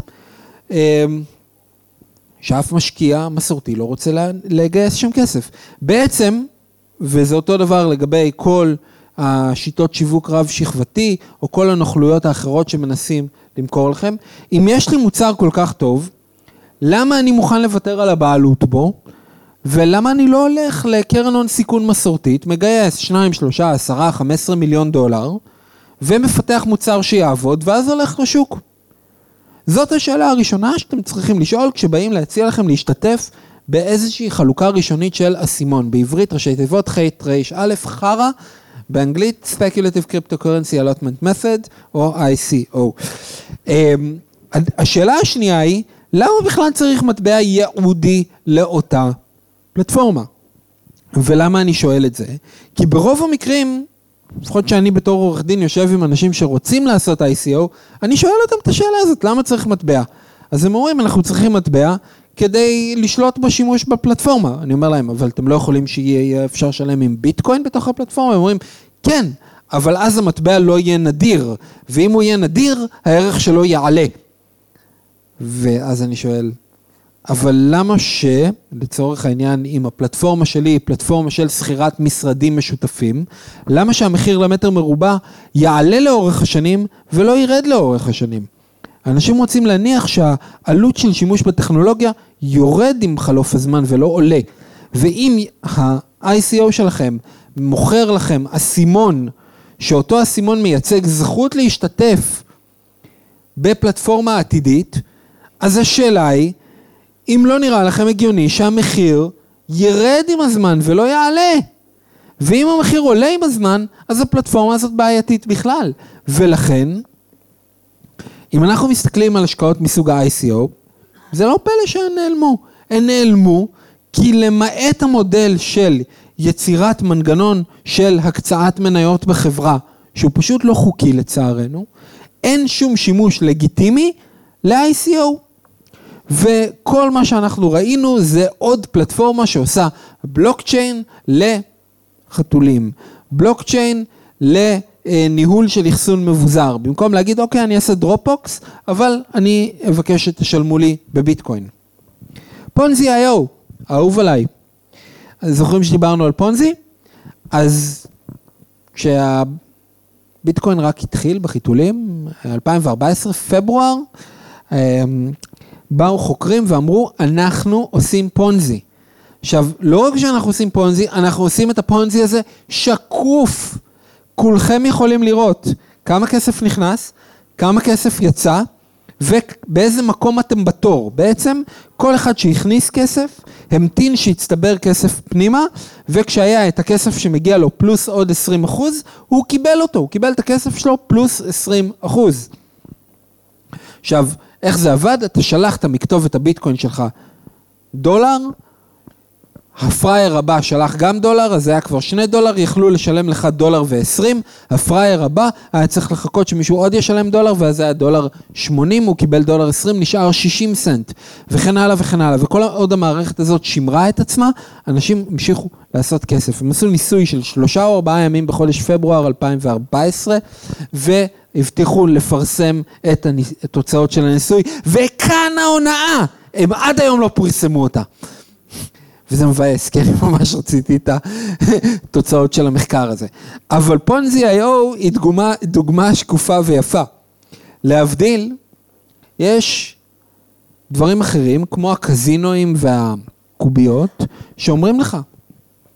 שאף משקיע מסורתי לא רוצה לגייס שם כסף. בעצם, וזה אותו דבר לגבי כל השיטות שיווק רב שכבתי, או כל הנוכלויות האחרות שמנסים למכור לכם, אם יש לי מוצר כל כך טוב, למה אני מוכן לוותר על הבעלות בו, ולמה אני לא הולך לקרן הון סיכון מסורתית, מגייס 2, 3, 10, 15 מיליון דולר, ומפתח מוצר שיעבוד, ואז הולך לשוק. זאת השאלה הראשונה שאתם צריכים לשאול, כשבאים להציע לכם להשתתף באיזושהי חלוקה ראשונית של אסימון, בעברית ראשי תיבות ח' ר' א' חרא, באנגלית Speculative Cryptocurrency Allotment Method, או ICO. השאלה השנייה היא, למה בכלל צריך מטבע ייעודי לאותה פלטפורמה? ולמה אני שואל את זה? כי ברוב המקרים, לפחות שאני בתור עורך דין יושב עם אנשים שרוצים לעשות ICO, אני שואל אותם את השאלה הזאת, למה צריך מטבע? אז הם אומרים, אנחנו צריכים מטבע כדי לשלוט בשימוש בפלטפורמה. אני אומר להם, אבל אתם לא יכולים שיהיה אפשר שלם עם ביטקוין בתוך הפלטפורמה? הם אומרים, כן, אבל אז המטבע לא יהיה נדיר, ואם הוא יהיה נדיר, הערך שלו יעלה. ואז אני שואל, אבל למה לצורך העניין, אם הפלטפורמה שלי היא פלטפורמה של שכירת משרדים משותפים, למה שהמחיר למטר מרובע יעלה לאורך השנים ולא ירד לאורך השנים? אנשים רוצים להניח שהעלות של שימוש בטכנולוגיה יורד עם חלוף הזמן ולא עולה. ואם ה-ICO שלכם מוכר לכם אסימון, שאותו אסימון מייצג זכות להשתתף בפלטפורמה עתידית, אז השאלה היא, אם לא נראה לכם הגיוני שהמחיר ירד עם הזמן ולא יעלה. ואם המחיר עולה עם הזמן, אז הפלטפורמה הזאת בעייתית בכלל. ולכן, אם אנחנו מסתכלים על השקעות מסוג ה-ICO, זה לא פלא שהן נעלמו. הן נעלמו כי למעט המודל של יצירת מנגנון של הקצאת מניות בחברה, שהוא פשוט לא חוקי לצערנו, אין שום שימוש לגיטימי ל-ICO. וכל מה שאנחנו ראינו זה עוד פלטפורמה שעושה בלוקצ'יין לחתולים, בלוקצ'יין לניהול של אחסון מבוזר. במקום להגיד, אוקיי, אני אעשה דרופבוקס, אבל אני אבקש שתשלמו לי בביטקוין. פונזי IO, אהוב עליי. זוכרים שדיברנו על פונזי? אז כשהביטקוין רק התחיל בחיתולים, 2014, פברואר, באו חוקרים ואמרו, אנחנו עושים פונזי. עכשיו, לא רק שאנחנו עושים פונזי, אנחנו עושים את הפונזי הזה שקוף. כולכם יכולים לראות כמה כסף נכנס, כמה כסף יצא, ובאיזה מקום אתם בתור. בעצם, כל אחד שהכניס כסף, המתין שהצטבר כסף פנימה, וכשהיה את הכסף שמגיע לו פלוס עוד 20%, הוא קיבל אותו, הוא קיבל את הכסף שלו פלוס 20%. עכשיו, איך זה עבד? אתה שלחת מכתובת הביטקוין שלך דולר, הפרייר הבא שלח גם דולר, אז זה היה כבר $2, יכלו לשלם לך $1.20, הפרייר הבא היה צריך לחכות שמישהו עוד ישלם דולר, ואז זה היה $1.80, הוא קיבל $1.20, נשאר 60 סנט, וכן הלאה וכן הלאה, וכל עוד המערכת הזאת שמרה את עצמה, אנשים המשיכו לעשות כסף. הם עשו ניסוי של 3 או 4 ימים בחודש פברואר 2014, והבטיחו לפרסם את התוצאות של הניסוי, וכאן ההונאה, הם עד היום לא פרסמו אותה. וזה מבאס, כי אני ממש רציתי את התוצאות של המחקר הזה. אבל פונזי IO היא דוגמה שקופה ויפה. להבדיל, יש דברים אחרים, כמו הקזינואים והקוביות, שאומרים לך,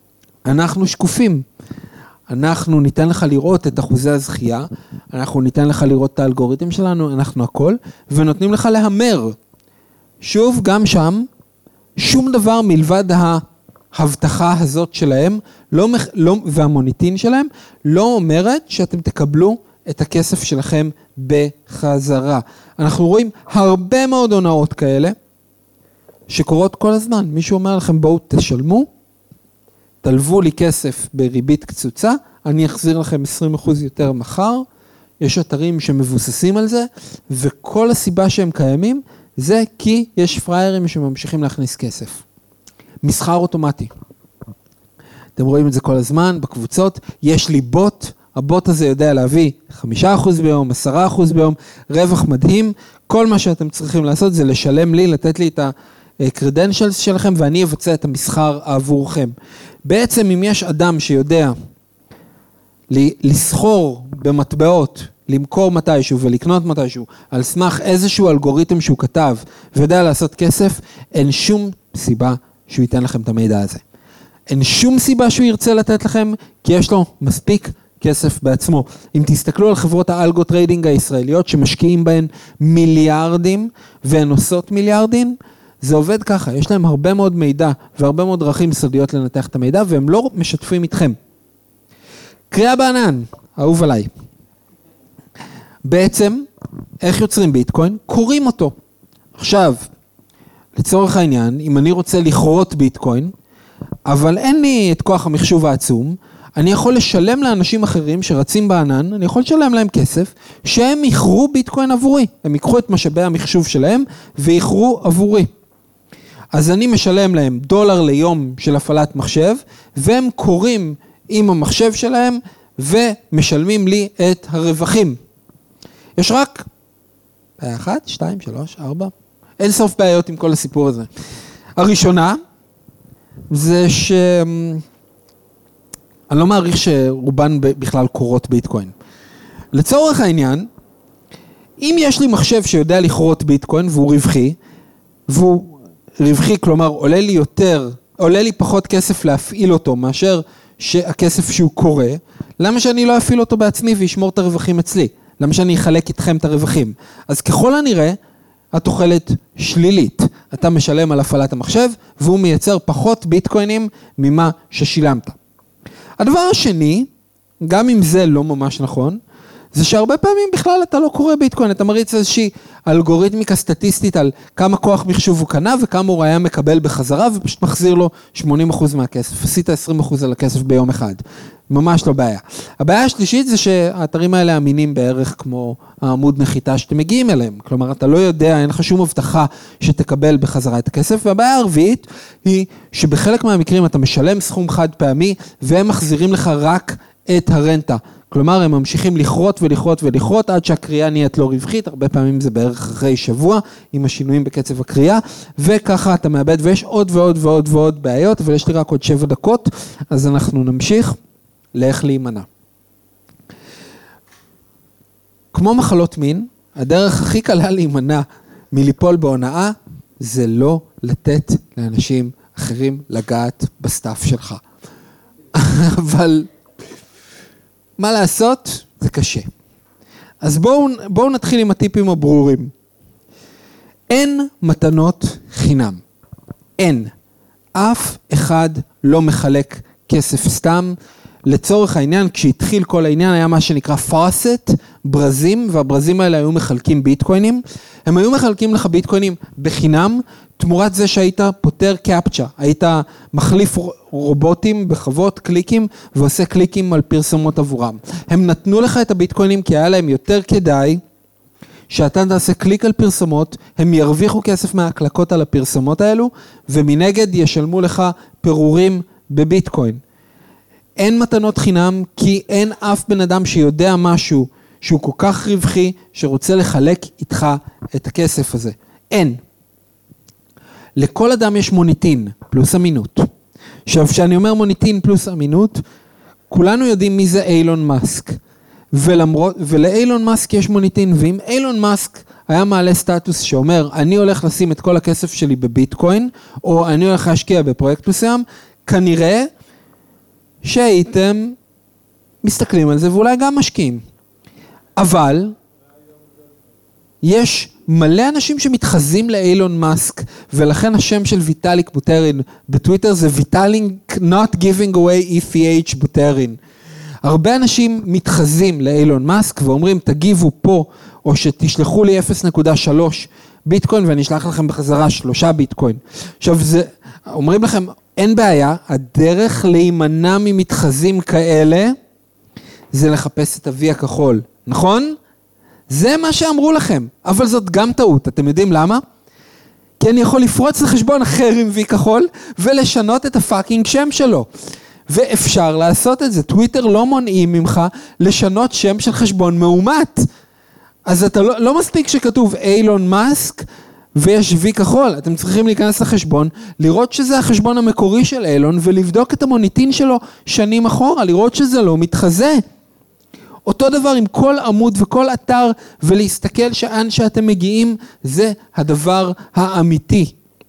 אנחנו שקופים. אנחנו ניתן לך לראות את אחוזי הזכייה, אנחנו ניתן לך לראות את האלגוריתם שלנו, אנחנו הכל, ונותנים לך להמר. שוב, גם שם, שום דבר מלבד ההבטחה הזאת שלהם, והמוניטין שלהם, לא אומרת שאתם תקבלו את הכסף שלכם בחזרה. אנחנו רואים הרבה מאוד הונאות כאלה, שקורות כל הזמן. מישהו אומר לכם, בואו תשלמו, תלוו לי כסף בריבית קצוצה, אני אחזיר לכם 20% יותר מחר, יש אתרים שמבוססים על זה, וכל הסיבה שהם קיימים, זה כי יש פריירים שממשיכים להכניס כסף. מסחר אוטומטי. אתם רואים את זה כל הזמן, בקבוצות, יש לי בוט, הבוט הזה יודע להביא 5% ביום, 10% ביום, רווח מדהים, כל מה שאתם צריכים לעשות זה לשלם לי, לתת לי את ה-credentials שלכם, ואני אבצע את המסחר עבורכם. בעצם אם יש אדם שיודע לסחור במטבעות, למכור מתישהו ולקנות מתישהו, על סמך איזשהו אלגוריתם שהוא כתב, ויודע לעשות כסף, אין שום סיבה שהוא ייתן לכם את המידע הזה. אין שום סיבה שהוא ירצה לתת לכם, כי יש לו מספיק כסף בעצמו. אם תסתכלו על חברות האלגו טריידינג הישראליות, שמשקיעים בהן מיליארדים, והן עושות מיליארדים, זה עובד ככה, יש להם הרבה מאוד מידע, והרבה מאוד דרכים סודיות לנתח את המידע, והם לא משתפים איתכם. קריאה בענן, אהוב עליי. בעצם, איך יוצרים ביטקוין? קוראים אותו. עכשיו, לצורך העניין, אם אני רוצה לכרות ביטקוין, אבל אין לי את כוח המחשוב העצום, אני יכול לשלם לאנשים אחרים שרצים בענן, אני יכול לשלם להם כסף, שהם יכרו ביטקוין עבורי. הם ייקחו את משאבי המחשוב שלהם, ויכרו עבורי. אז אני משלם להם $1 ליום של הפעלת מחשב, והם קוראים עם המחשב שלהם, ומשלמים לי את הרווחים. יש רק בעיה 1, 2, 3, 4, אין סוף בעיות עם כל הסיפור הזה. הראשונה, זה אני לא מעריך שרובן בכלל קורות ביטקוין. לצורך העניין, אם יש לי מחשב שיודע לכרות ביטקוין, והוא רווחי, כלומר עולה לי פחות כסף להפעיל אותו, מאשר שהכסף שהוא קורא, למה שאני לא אפעיל אותו בעצמי וישמור את הרווחים אצלי? למה שאני אחלק איתכם את הרווחים? אז ככל הנראה, התוחלת שלילית. אתה משלם על הפעלת המחשב, והוא מייצר פחות ביטקוינים ממה ששילמת. הדבר השני, גם אם זה לא ממש נכון, זה שהרבה פעמים בכלל אתה לא קורא ביטקוין, אתה מריץ איזושהי אלגוריתמיקה סטטיסטית על כמה כוח מחשוב הוא קנה, וכמה הוא היה מקבל בחזרה, ופשוט מחזיר לו 80% מהכסף. עשית 20% על הכסף ביום אחד. ממש לא בעיה. הבעיה השלישית זה שהאתרים האלה אמינים בערך כמו העמוד נחיתה שאתם מגיעים אליהם. כלומר, אתה לא יודע, אין לך שום הבטחה שתקבל בחזרה את הכסף. והבעיה הרביעית היא שבחלק מהמקרים אתה משלם סכום חד פעמי, והם מחזירים לך רק את הרנטה. כלומר, הם ממשיכים לכרות ולכרות ולכרות, עד שהקריאה נהיית לא רווחית, הרבה פעמים זה בערך אחרי שבוע, עם השינויים בקצב הקריאה, וככה אתה מאבד, ויש עוד ועוד ועוד ועוד בעיות, אבל יש לי רק עוד 7 דקות, אז אנחנו נמשיך לאיך להימנע. כמו מחלות מין, הדרך הכי קלה להימנע מליפול בהונאה, זה לא לתת לאנשים אחרים לגעת בסטאפ שלך. אבל מה לעשות? זה קשה. אז בואו נתחיל עם הטיפים הברורים. אין מתנות חינם. אין. אף אחד לא מחלק כסף סתם. לצורך העניין, כשהתחיל כל העניין, היה מה שנקרא פאסט, ברזים, והברזים האלה היו מחלקים ביטקוינים. הם היו מחלקים לך ביטקוינים בחינם, תמורת זה שהיית פותר קפצ'ה, היית מחליף רובוטים בחוות, קליקים, ועושה קליקים על פרסומות עבורם. הם נתנו לך את הביטקוינים כי היה להם יותר כדאי, שאתה תעשה קליק על פרסומות, הם ירוויחו כסף מההקלקות על הפרסומות האלו, ומנגד ישלמו לך פירורים בביטקוין. אין מתנות חינם, כי אין אף בן אדם שיודע משהו שהוא כל כך רווחי, שרוצה לחלק איתך את הכסף הזה. אין. לכל אדם יש מוניטין פלוס אמינות. עכשיו, כשאני אומר מוניטין פלוס אמינות, כולנו יודעים מי זה אילון מאסק. ולאילון מאסק יש מוניטין, ואם אילון מאסק היה מעלה סטטוס שאומר, אני הולך לשים את כל הכסף שלי בביטקוין, או אני הולך להשקיע בפרויקט מסוים, כנראה שהייתם מסתכלים על זה ואולי גם משקיעים. אבל יש מלא אנשים שמתחזים לאילון מאסק, ולכן השם של ויטאליק בוטרין בטוויטר זה ויטאליק not giving away ETH בוטרין. הרבה אנשים מתחזים לאילון מאסק ואומרים תגיבו פה או שתשלחו לי 0.3 ביטקוין ואני אשלח לכם בחזרה 3 ביטקוין. עכשיו אומרים לכם אין בעיה, הדרך להימנע ממתחזים כאלה זה לחפש את אבי הכחול, נכון? זה מה שאמרו לכם, אבל זאת גם טעות, אתם יודעים למה? כי אני יכול לפרוץ לחשבון אחר עם וי כחול ולשנות את הפאקינג שם שלו. ואפשר לעשות את זה, טוויטר לא מונעים ממך לשנות שם של חשבון מאומת. אז אתה לא מספיק שכתוב אילון מאסק ויש וי כחול, אתם צריכים להיכנס לחשבון, לראות שזה החשבון המקורי של אילון ולבדוק את המוניטין שלו שנים אחורה, לראות שזה לא מתחזה. אותו דבר עם כל עמוד וכל אתר ולהסתכל שאן שאתם מגיעים, זה הדבר האמיתי.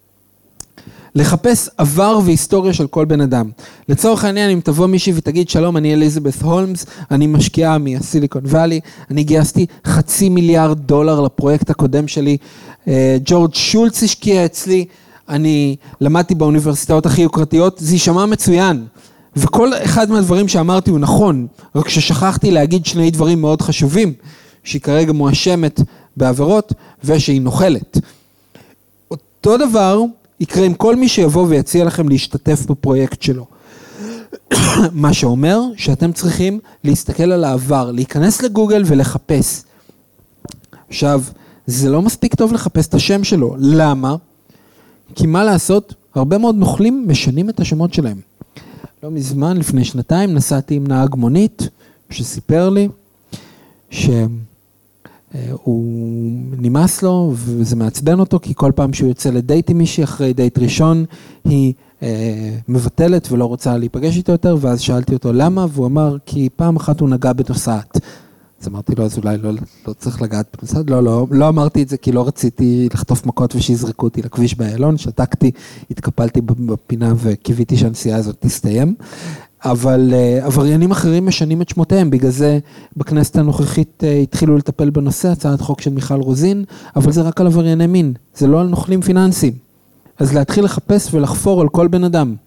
לחפש עבר והיסטוריה של כל בן אדם. לצורך העניין, אם תבוא מישהי ותגיד, שלום, אני אליזבת הולמס, אני משקיעה מהסיליקון ואלי, אני גייסתי $500 מיליון לפרויקט הקודם שלי, ג'ורג' שולץ השקיע אצלי, אני למדתי באוניברסיטאות הכי יוקרתיות, זה יישמע מצוין. וכל אחד מהדברים שאמרתי הוא נכון, רק ששכחתי להגיד 2 דברים מאוד חשובים, שהיא כרגע מואשמת בעבירות ושהיא נוחלת. אותו דבר יקרה עם כל מי שיבוא ויציע לכם להשתתף בפרויקט שלו. מה שאומר שאתם צריכים להסתכל על העבר, להיכנס לגוגל ולחפש. עכשיו, זה לא מספיק טוב לחפש את השם שלו. למה? כי מה לעשות? הרבה מאוד נוכלים משנים את השמות שלהם. לא מזמן, לפני 2 נסעתי עם נהג מונית, שסיפר לי שהוא נמאס לו וזה מעצבן אותו, כי כל פעם שהוא יוצא לדייט עם מישהי, אחרי דייט ראשון, היא מבטלת ולא רוצה להיפגש איתו יותר, ואז שאלתי אותו למה, והוא אמר, כי פעם אחת הוא נגע בנוסעת. אז אמרתי לו, אז אולי לא צריך לגעת בנוסעת, לא אמרתי את זה, כי לא רציתי לחטוף מכות ושיזרקו אותי לכביש באיילון, שתקתי, התקפלתי בפינה וקיוויתי שהנסיעה הזאת תסתיים, אבל עבריינים אחרים משנים את שמותיהם, בגלל זה בכנסת הנוכחית התחילו לטפל בנושא, הצעת חוק של מיכל רוזין, אבל זה רק על עברייני מין, זה לא על נוכלים פיננסיים. אז להתחיל לחפש ולחפור על כל בן אדם.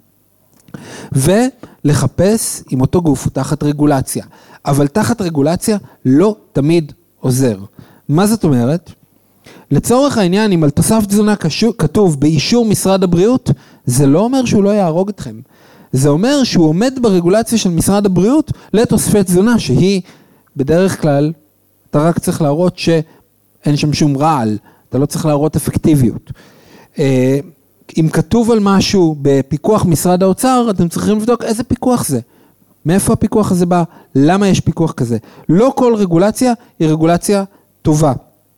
ולחפש עם אותו גוף הוא תחת רגולציה. אבל תחת רגולציה לא תמיד עוזר. מה זאת אומרת? לצורך העניין, אם על תוסף תזונה כתוב באישור משרד הבריאות, זה לא אומר שהוא לא יהרוג אתכם. זה אומר שהוא עומד ברגולציה של משרד הבריאות לתוספי תזונה, שהיא בדרך כלל, אתה רק צריך להראות שאין שם שום רעל, אתה לא צריך להראות אפקטיביות. אם כתוב על משהו בפיקוח משרד האוצר, אתם צריכים לבדוק איזה פיקוח זה. מאיפה הפיקוח הזה בא? למה יש פיקוח כזה? לא כל רגולציה היא רגולציה טובה.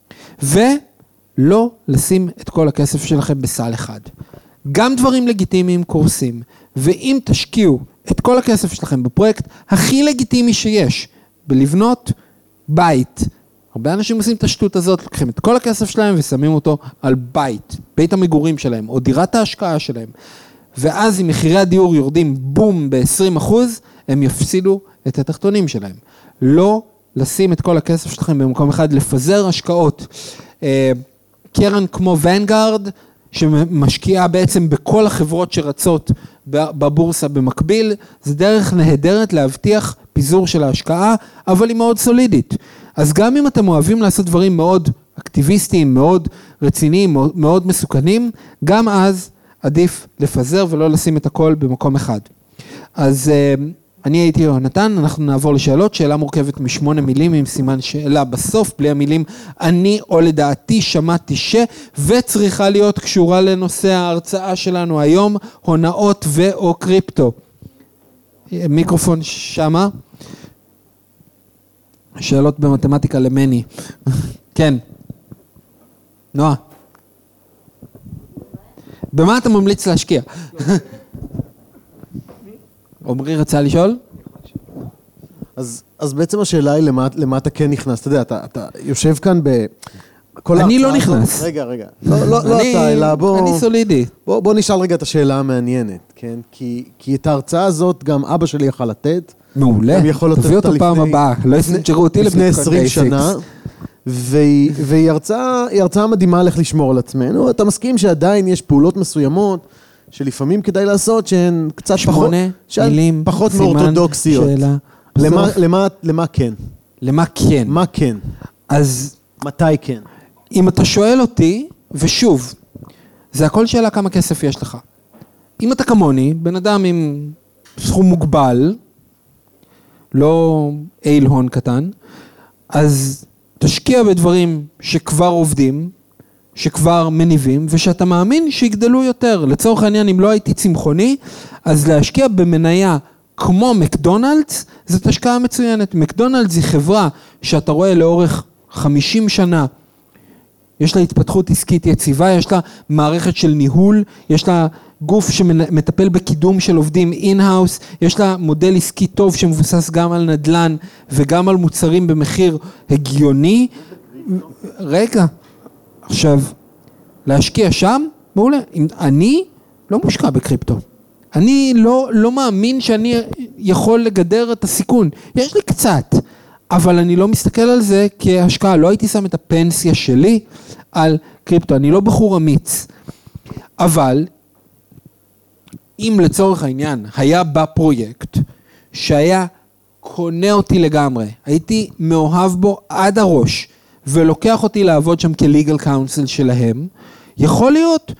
ולא לשים את כל הכסף שלכם בסל אחד. גם דברים לגיטימיים קורסים. ואם תשקיעו את כל הכסף שלכם בפרויקט הכי לגיטימי שיש, בלבנות בית, הרבה אנשים עושים את השטות הזאת, לוקחים את כל הכסף שלהם ושמים אותו על בית המגורים שלהם, או דירת ההשקעה שלהם. ואז אם מחירי הדיור יורדים בום ב-20%, הם יפסידו את התחתונים שלהם. לא לשים את כל הכסף שלכם במקום אחד, לפזר השקעות. קרן כמו ונגארד, שמשקיעה בעצם בכל החברות שרצות בבורסה במקביל, זה דרך נהדרת להבטיח פיזור של ההשקעה, אבל היא מאוד סולידית. אז גם אם אתם אוהבים לעשות דברים מאוד אקטיביסטיים, מאוד רציניים, מאוד מסוכנים, גם אז עדיף לפזר ולא לשים את הכל במקום אחד. אז אני הייתי יונתן, אנחנו נעבור לשאלות, שאלה מורכבת מ8 מילים עם סימן שאלה בסוף, בלי המילים אני או לדעתי שמעתי וצריכה להיות קשורה לנושא ההרצאה שלנו היום, הונאות או קריפטו. מיקרופון שמה. שאלות במתמטיקה למני. כן. נועה. במה אתה ממליץ להשקיע? עומרי רצה לשאול? אז בעצם השאלה היא למה אתה כן נכנס, אתה יודע, אתה יושב כאן אני לא נכנס. רגע. לא אתה, אלא בוא... אני סולידי. בוא נשאל רגע את השאלה המעניינת, כן? כי את ההרצאה הזאת גם אבא שלי יכל לתת. מעולה. תביא אותו פעם הבאה. לא יסנג'רו אותי לפני לביטקוין 20 שנה. והיא הרצאה מדהימה איך לשמור על עצמנו. אתה מסכים שעדיין יש פעולות מסוימות שלפעמים כדאי לעשות שהן קצת פחות מאורתודוקסיות. למה כן? למה כן? מה כן? אז... מתי כן? אם אתה שואל אותי, ושוב, זה הכל שאלה כמה כסף יש לך. אם אתה כמוני, בן אדם עם סכום מוגבל, לא איל הון קטן, אז תשקיע בדברים שכבר עובדים, שכבר מניבים, ושאתה מאמין שיגדלו יותר. לצורך העניין, אם לא הייתי צמחוני, אז להשקיע במניה כמו מקדונלדס, זאת השקעה מצוינת. מקדונלדס היא חברה שאתה רואה לאורך 50 שנה, יש לה התפתחות עסקית יציבה, יש לה מערכת של ניהול, יש לה גוף שמטפל בקידום של עובדים אין-האוס, יש לה מודל עסקי טוב שמבוסס גם על נדל"ן וגם על מוצרים במחיר הגיוני. רגע, עכשיו, להשקיע שם, מעולה. אני לא מושקע בקריפטו. אני לא מאמין שאני יכול לגדר את הסיכון. יש לי קצת, אבל אני לא מסתכל על זה כהשקעה. לא הייתי שם את הפנסיה שלי על קריפטו. אני לא בחור אמיץ. אבל, אם לצורך העניין היה בפרויקט שהיה קונה אותי לגמרי, הייתי מאוהב בו עד הראש, ולוקח אותי לעבוד שם כליגל קאונסל שלהם, יכול להיות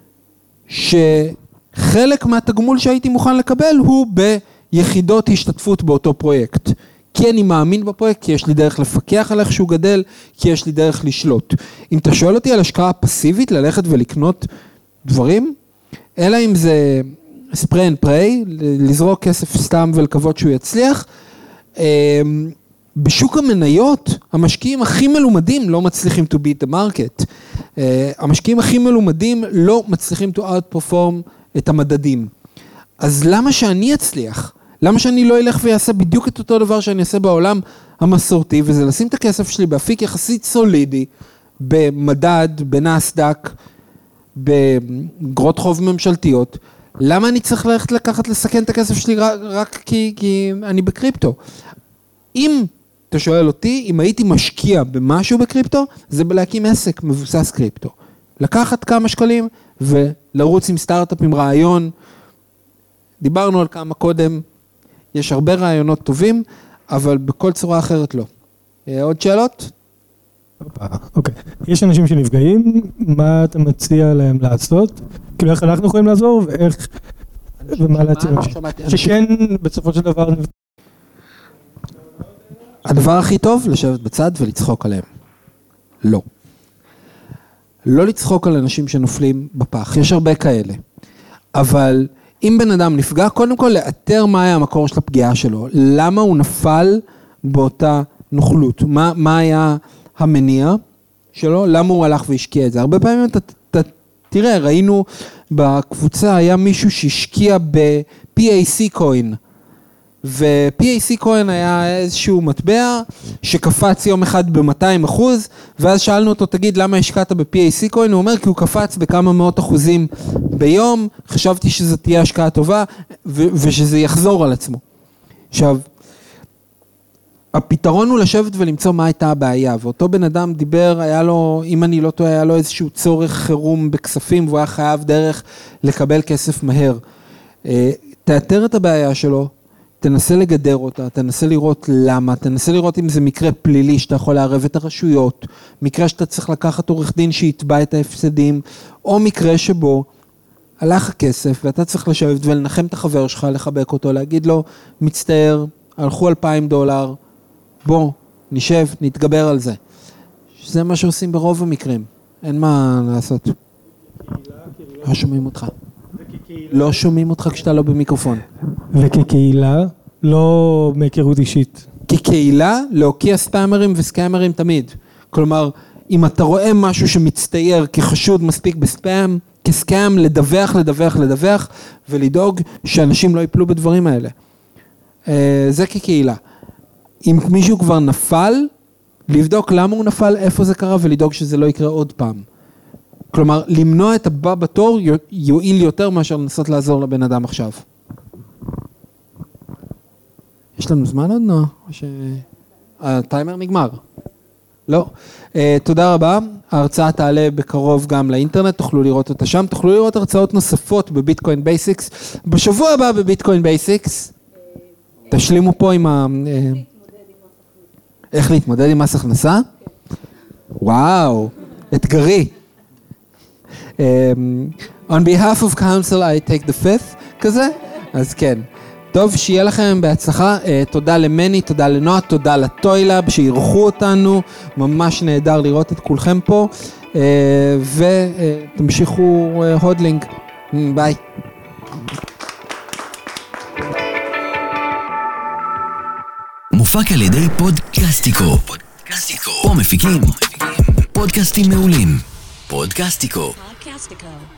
שחלק מהתגמול שהייתי מוכן לקבל הוא ביחידות השתתפות באותו פרויקט. כי אני מאמין בפרויקט, כי יש לי דרך לפקח על איך שהוא גדל, כי יש לי דרך לשלוט. אם אתה שואל אותי על השקעה פסיבית, ללכת ולקנות דברים, אלא אם זה spray and pray, לזרוק כסף סתם ולקוות שהוא יצליח, בשוק המניות, המשקיעים הכי מלומדים לא מצליחים to beat the market. המשקיעים הכי מלומדים לא מצליחים to outperform את המדדים. אז למה שאני אצליח? למה שאני לא אלך ויעשה בדיוק את אותו דבר שאני אעשה בעולם המסורתי, וזה לשים את הכסף שלי באפיק יחסית סולידי, במדד, בנאסדק, בגרות חוב ממשלתיות. למה אני צריך ללכת לסכן את הכסף שלי רק כי אני בקריפטו? אם אתה שואל אותי, אם הייתי משקיע במשהו בקריפטו, זה בלהקים עסק מבוסס קריפטו. לקחת כמה שקלים ולרוץ עם סטארט-אפ, עם רעיון. דיברנו על כמה קודם, יש הרבה רעיונות טובים, אבל בכל צורה אחרת לא. עוד שאלות? אוקיי. יש אנשים שנפגעים, מה אתה מציע להם לעשות? כאילו איך אנחנו יכולים לעזור, ואיך, ומה להציע להם? שכן, בסופו של דבר... הדבר הכי טוב, לשבת בצד ולצחוק עליהם. לא. לא לצחוק על אנשים שנופלים בפח. יש הרבה כאלה. אבל אם בן אדם נפגע, קודם כל לאתר מה היה המקור של הפגיעה שלו. למה הוא נפל באותה נוכלות? מה היה המניע שלו? למה הוא הלך והשקיע את זה? הרבה פעמים תראה, ראינו בקבוצה, היה מישהו שהשקיע ב-PAC קוין. ו-PAC קוין היה איזשהו מטבע שקפץ יום אחד ב-200%, ואז שאלנו אותו, תגיד, למה השקעת ב-PAC קוין? הוא אומר, כי הוא קפץ בכמה מאות אחוזים ביום, חשבתי שזו תהיה השקעה טובה, ושזה יחזור על עצמו. עכשיו, הפתרון הוא לשבת ולמצוא מה הייתה הבעיה, ואותו בן אדם דיבר, היה לו, אם אני לא טועה, היה לו איזשהו צורך חירום בכספים, והוא היה חייב דרך לקבל כסף מהר. תאתר את הבעיה שלו, תנסה לגדר אותה, תנסה לראות למה, תנסה לראות אם זה מקרה פלילי שאתה יכול לערב את הרשויות, מקרה שאתה צריך לקחת עורך דין שיתבע את ההפסדים, או מקרה שבו הלך הכסף ואתה צריך לשבת ולנחם את החבר שלך, לחבק אותו, להגיד לו, מצטער, הלכו $2,000, בוא, נשב, נתגבר על זה. שזה מה שעושים ברוב המקרים, אין מה לעשות. לא שומעים אותך. לא שומעים אותך כשאתה לא במיקרופון. וכקהילה, לא מהיכרות אישית. כקהילה, להוקיע ספאמרים וסקאמרים תמיד. כלומר, אם אתה רואה משהו שמצטייר כחשוד מספיק בספאם, כסקאם, לדווח, ולדאוג שאנשים לא ייפלו בדברים האלה. זה כקהילה. אם מישהו כבר נפל, לבדוק למה הוא נפל, איפה זה קרה, ולדאוג שזה לא יקרה עוד פעם. כלומר, למנוע את הבא בתור יועיל יותר מאשר לנסות לעזור לבן אדם עכשיו. יש לנו זמן עוד, נועה? הטיימר נגמר. לא. תודה רבה. ההרצאה תעלה בקרוב גם לאינטרנט, תוכלו לראות אותה שם. תוכלו לראות הרצאות נוספות בביטקוין בייסיקס. בשבוע הבא בביטקוין בייסיקס, תשלימו פה עם איך להתמודד עם מס הכנסה? וואו, אתגרי. On behalf of council I take the fifth, כזה? אז כן. טוב, שיהיה לכם בהצלחה. תודה למני, תודה לנועה, תודה לטוילאב שאירחו אותנו. ממש נהדר לראות את כולכם פה. ותמשיכו הודלינג. ביי. מופק על ידי פודקאסטיקו. פה מפיקים פודקאסטים מעולים. פודקאסטיקו.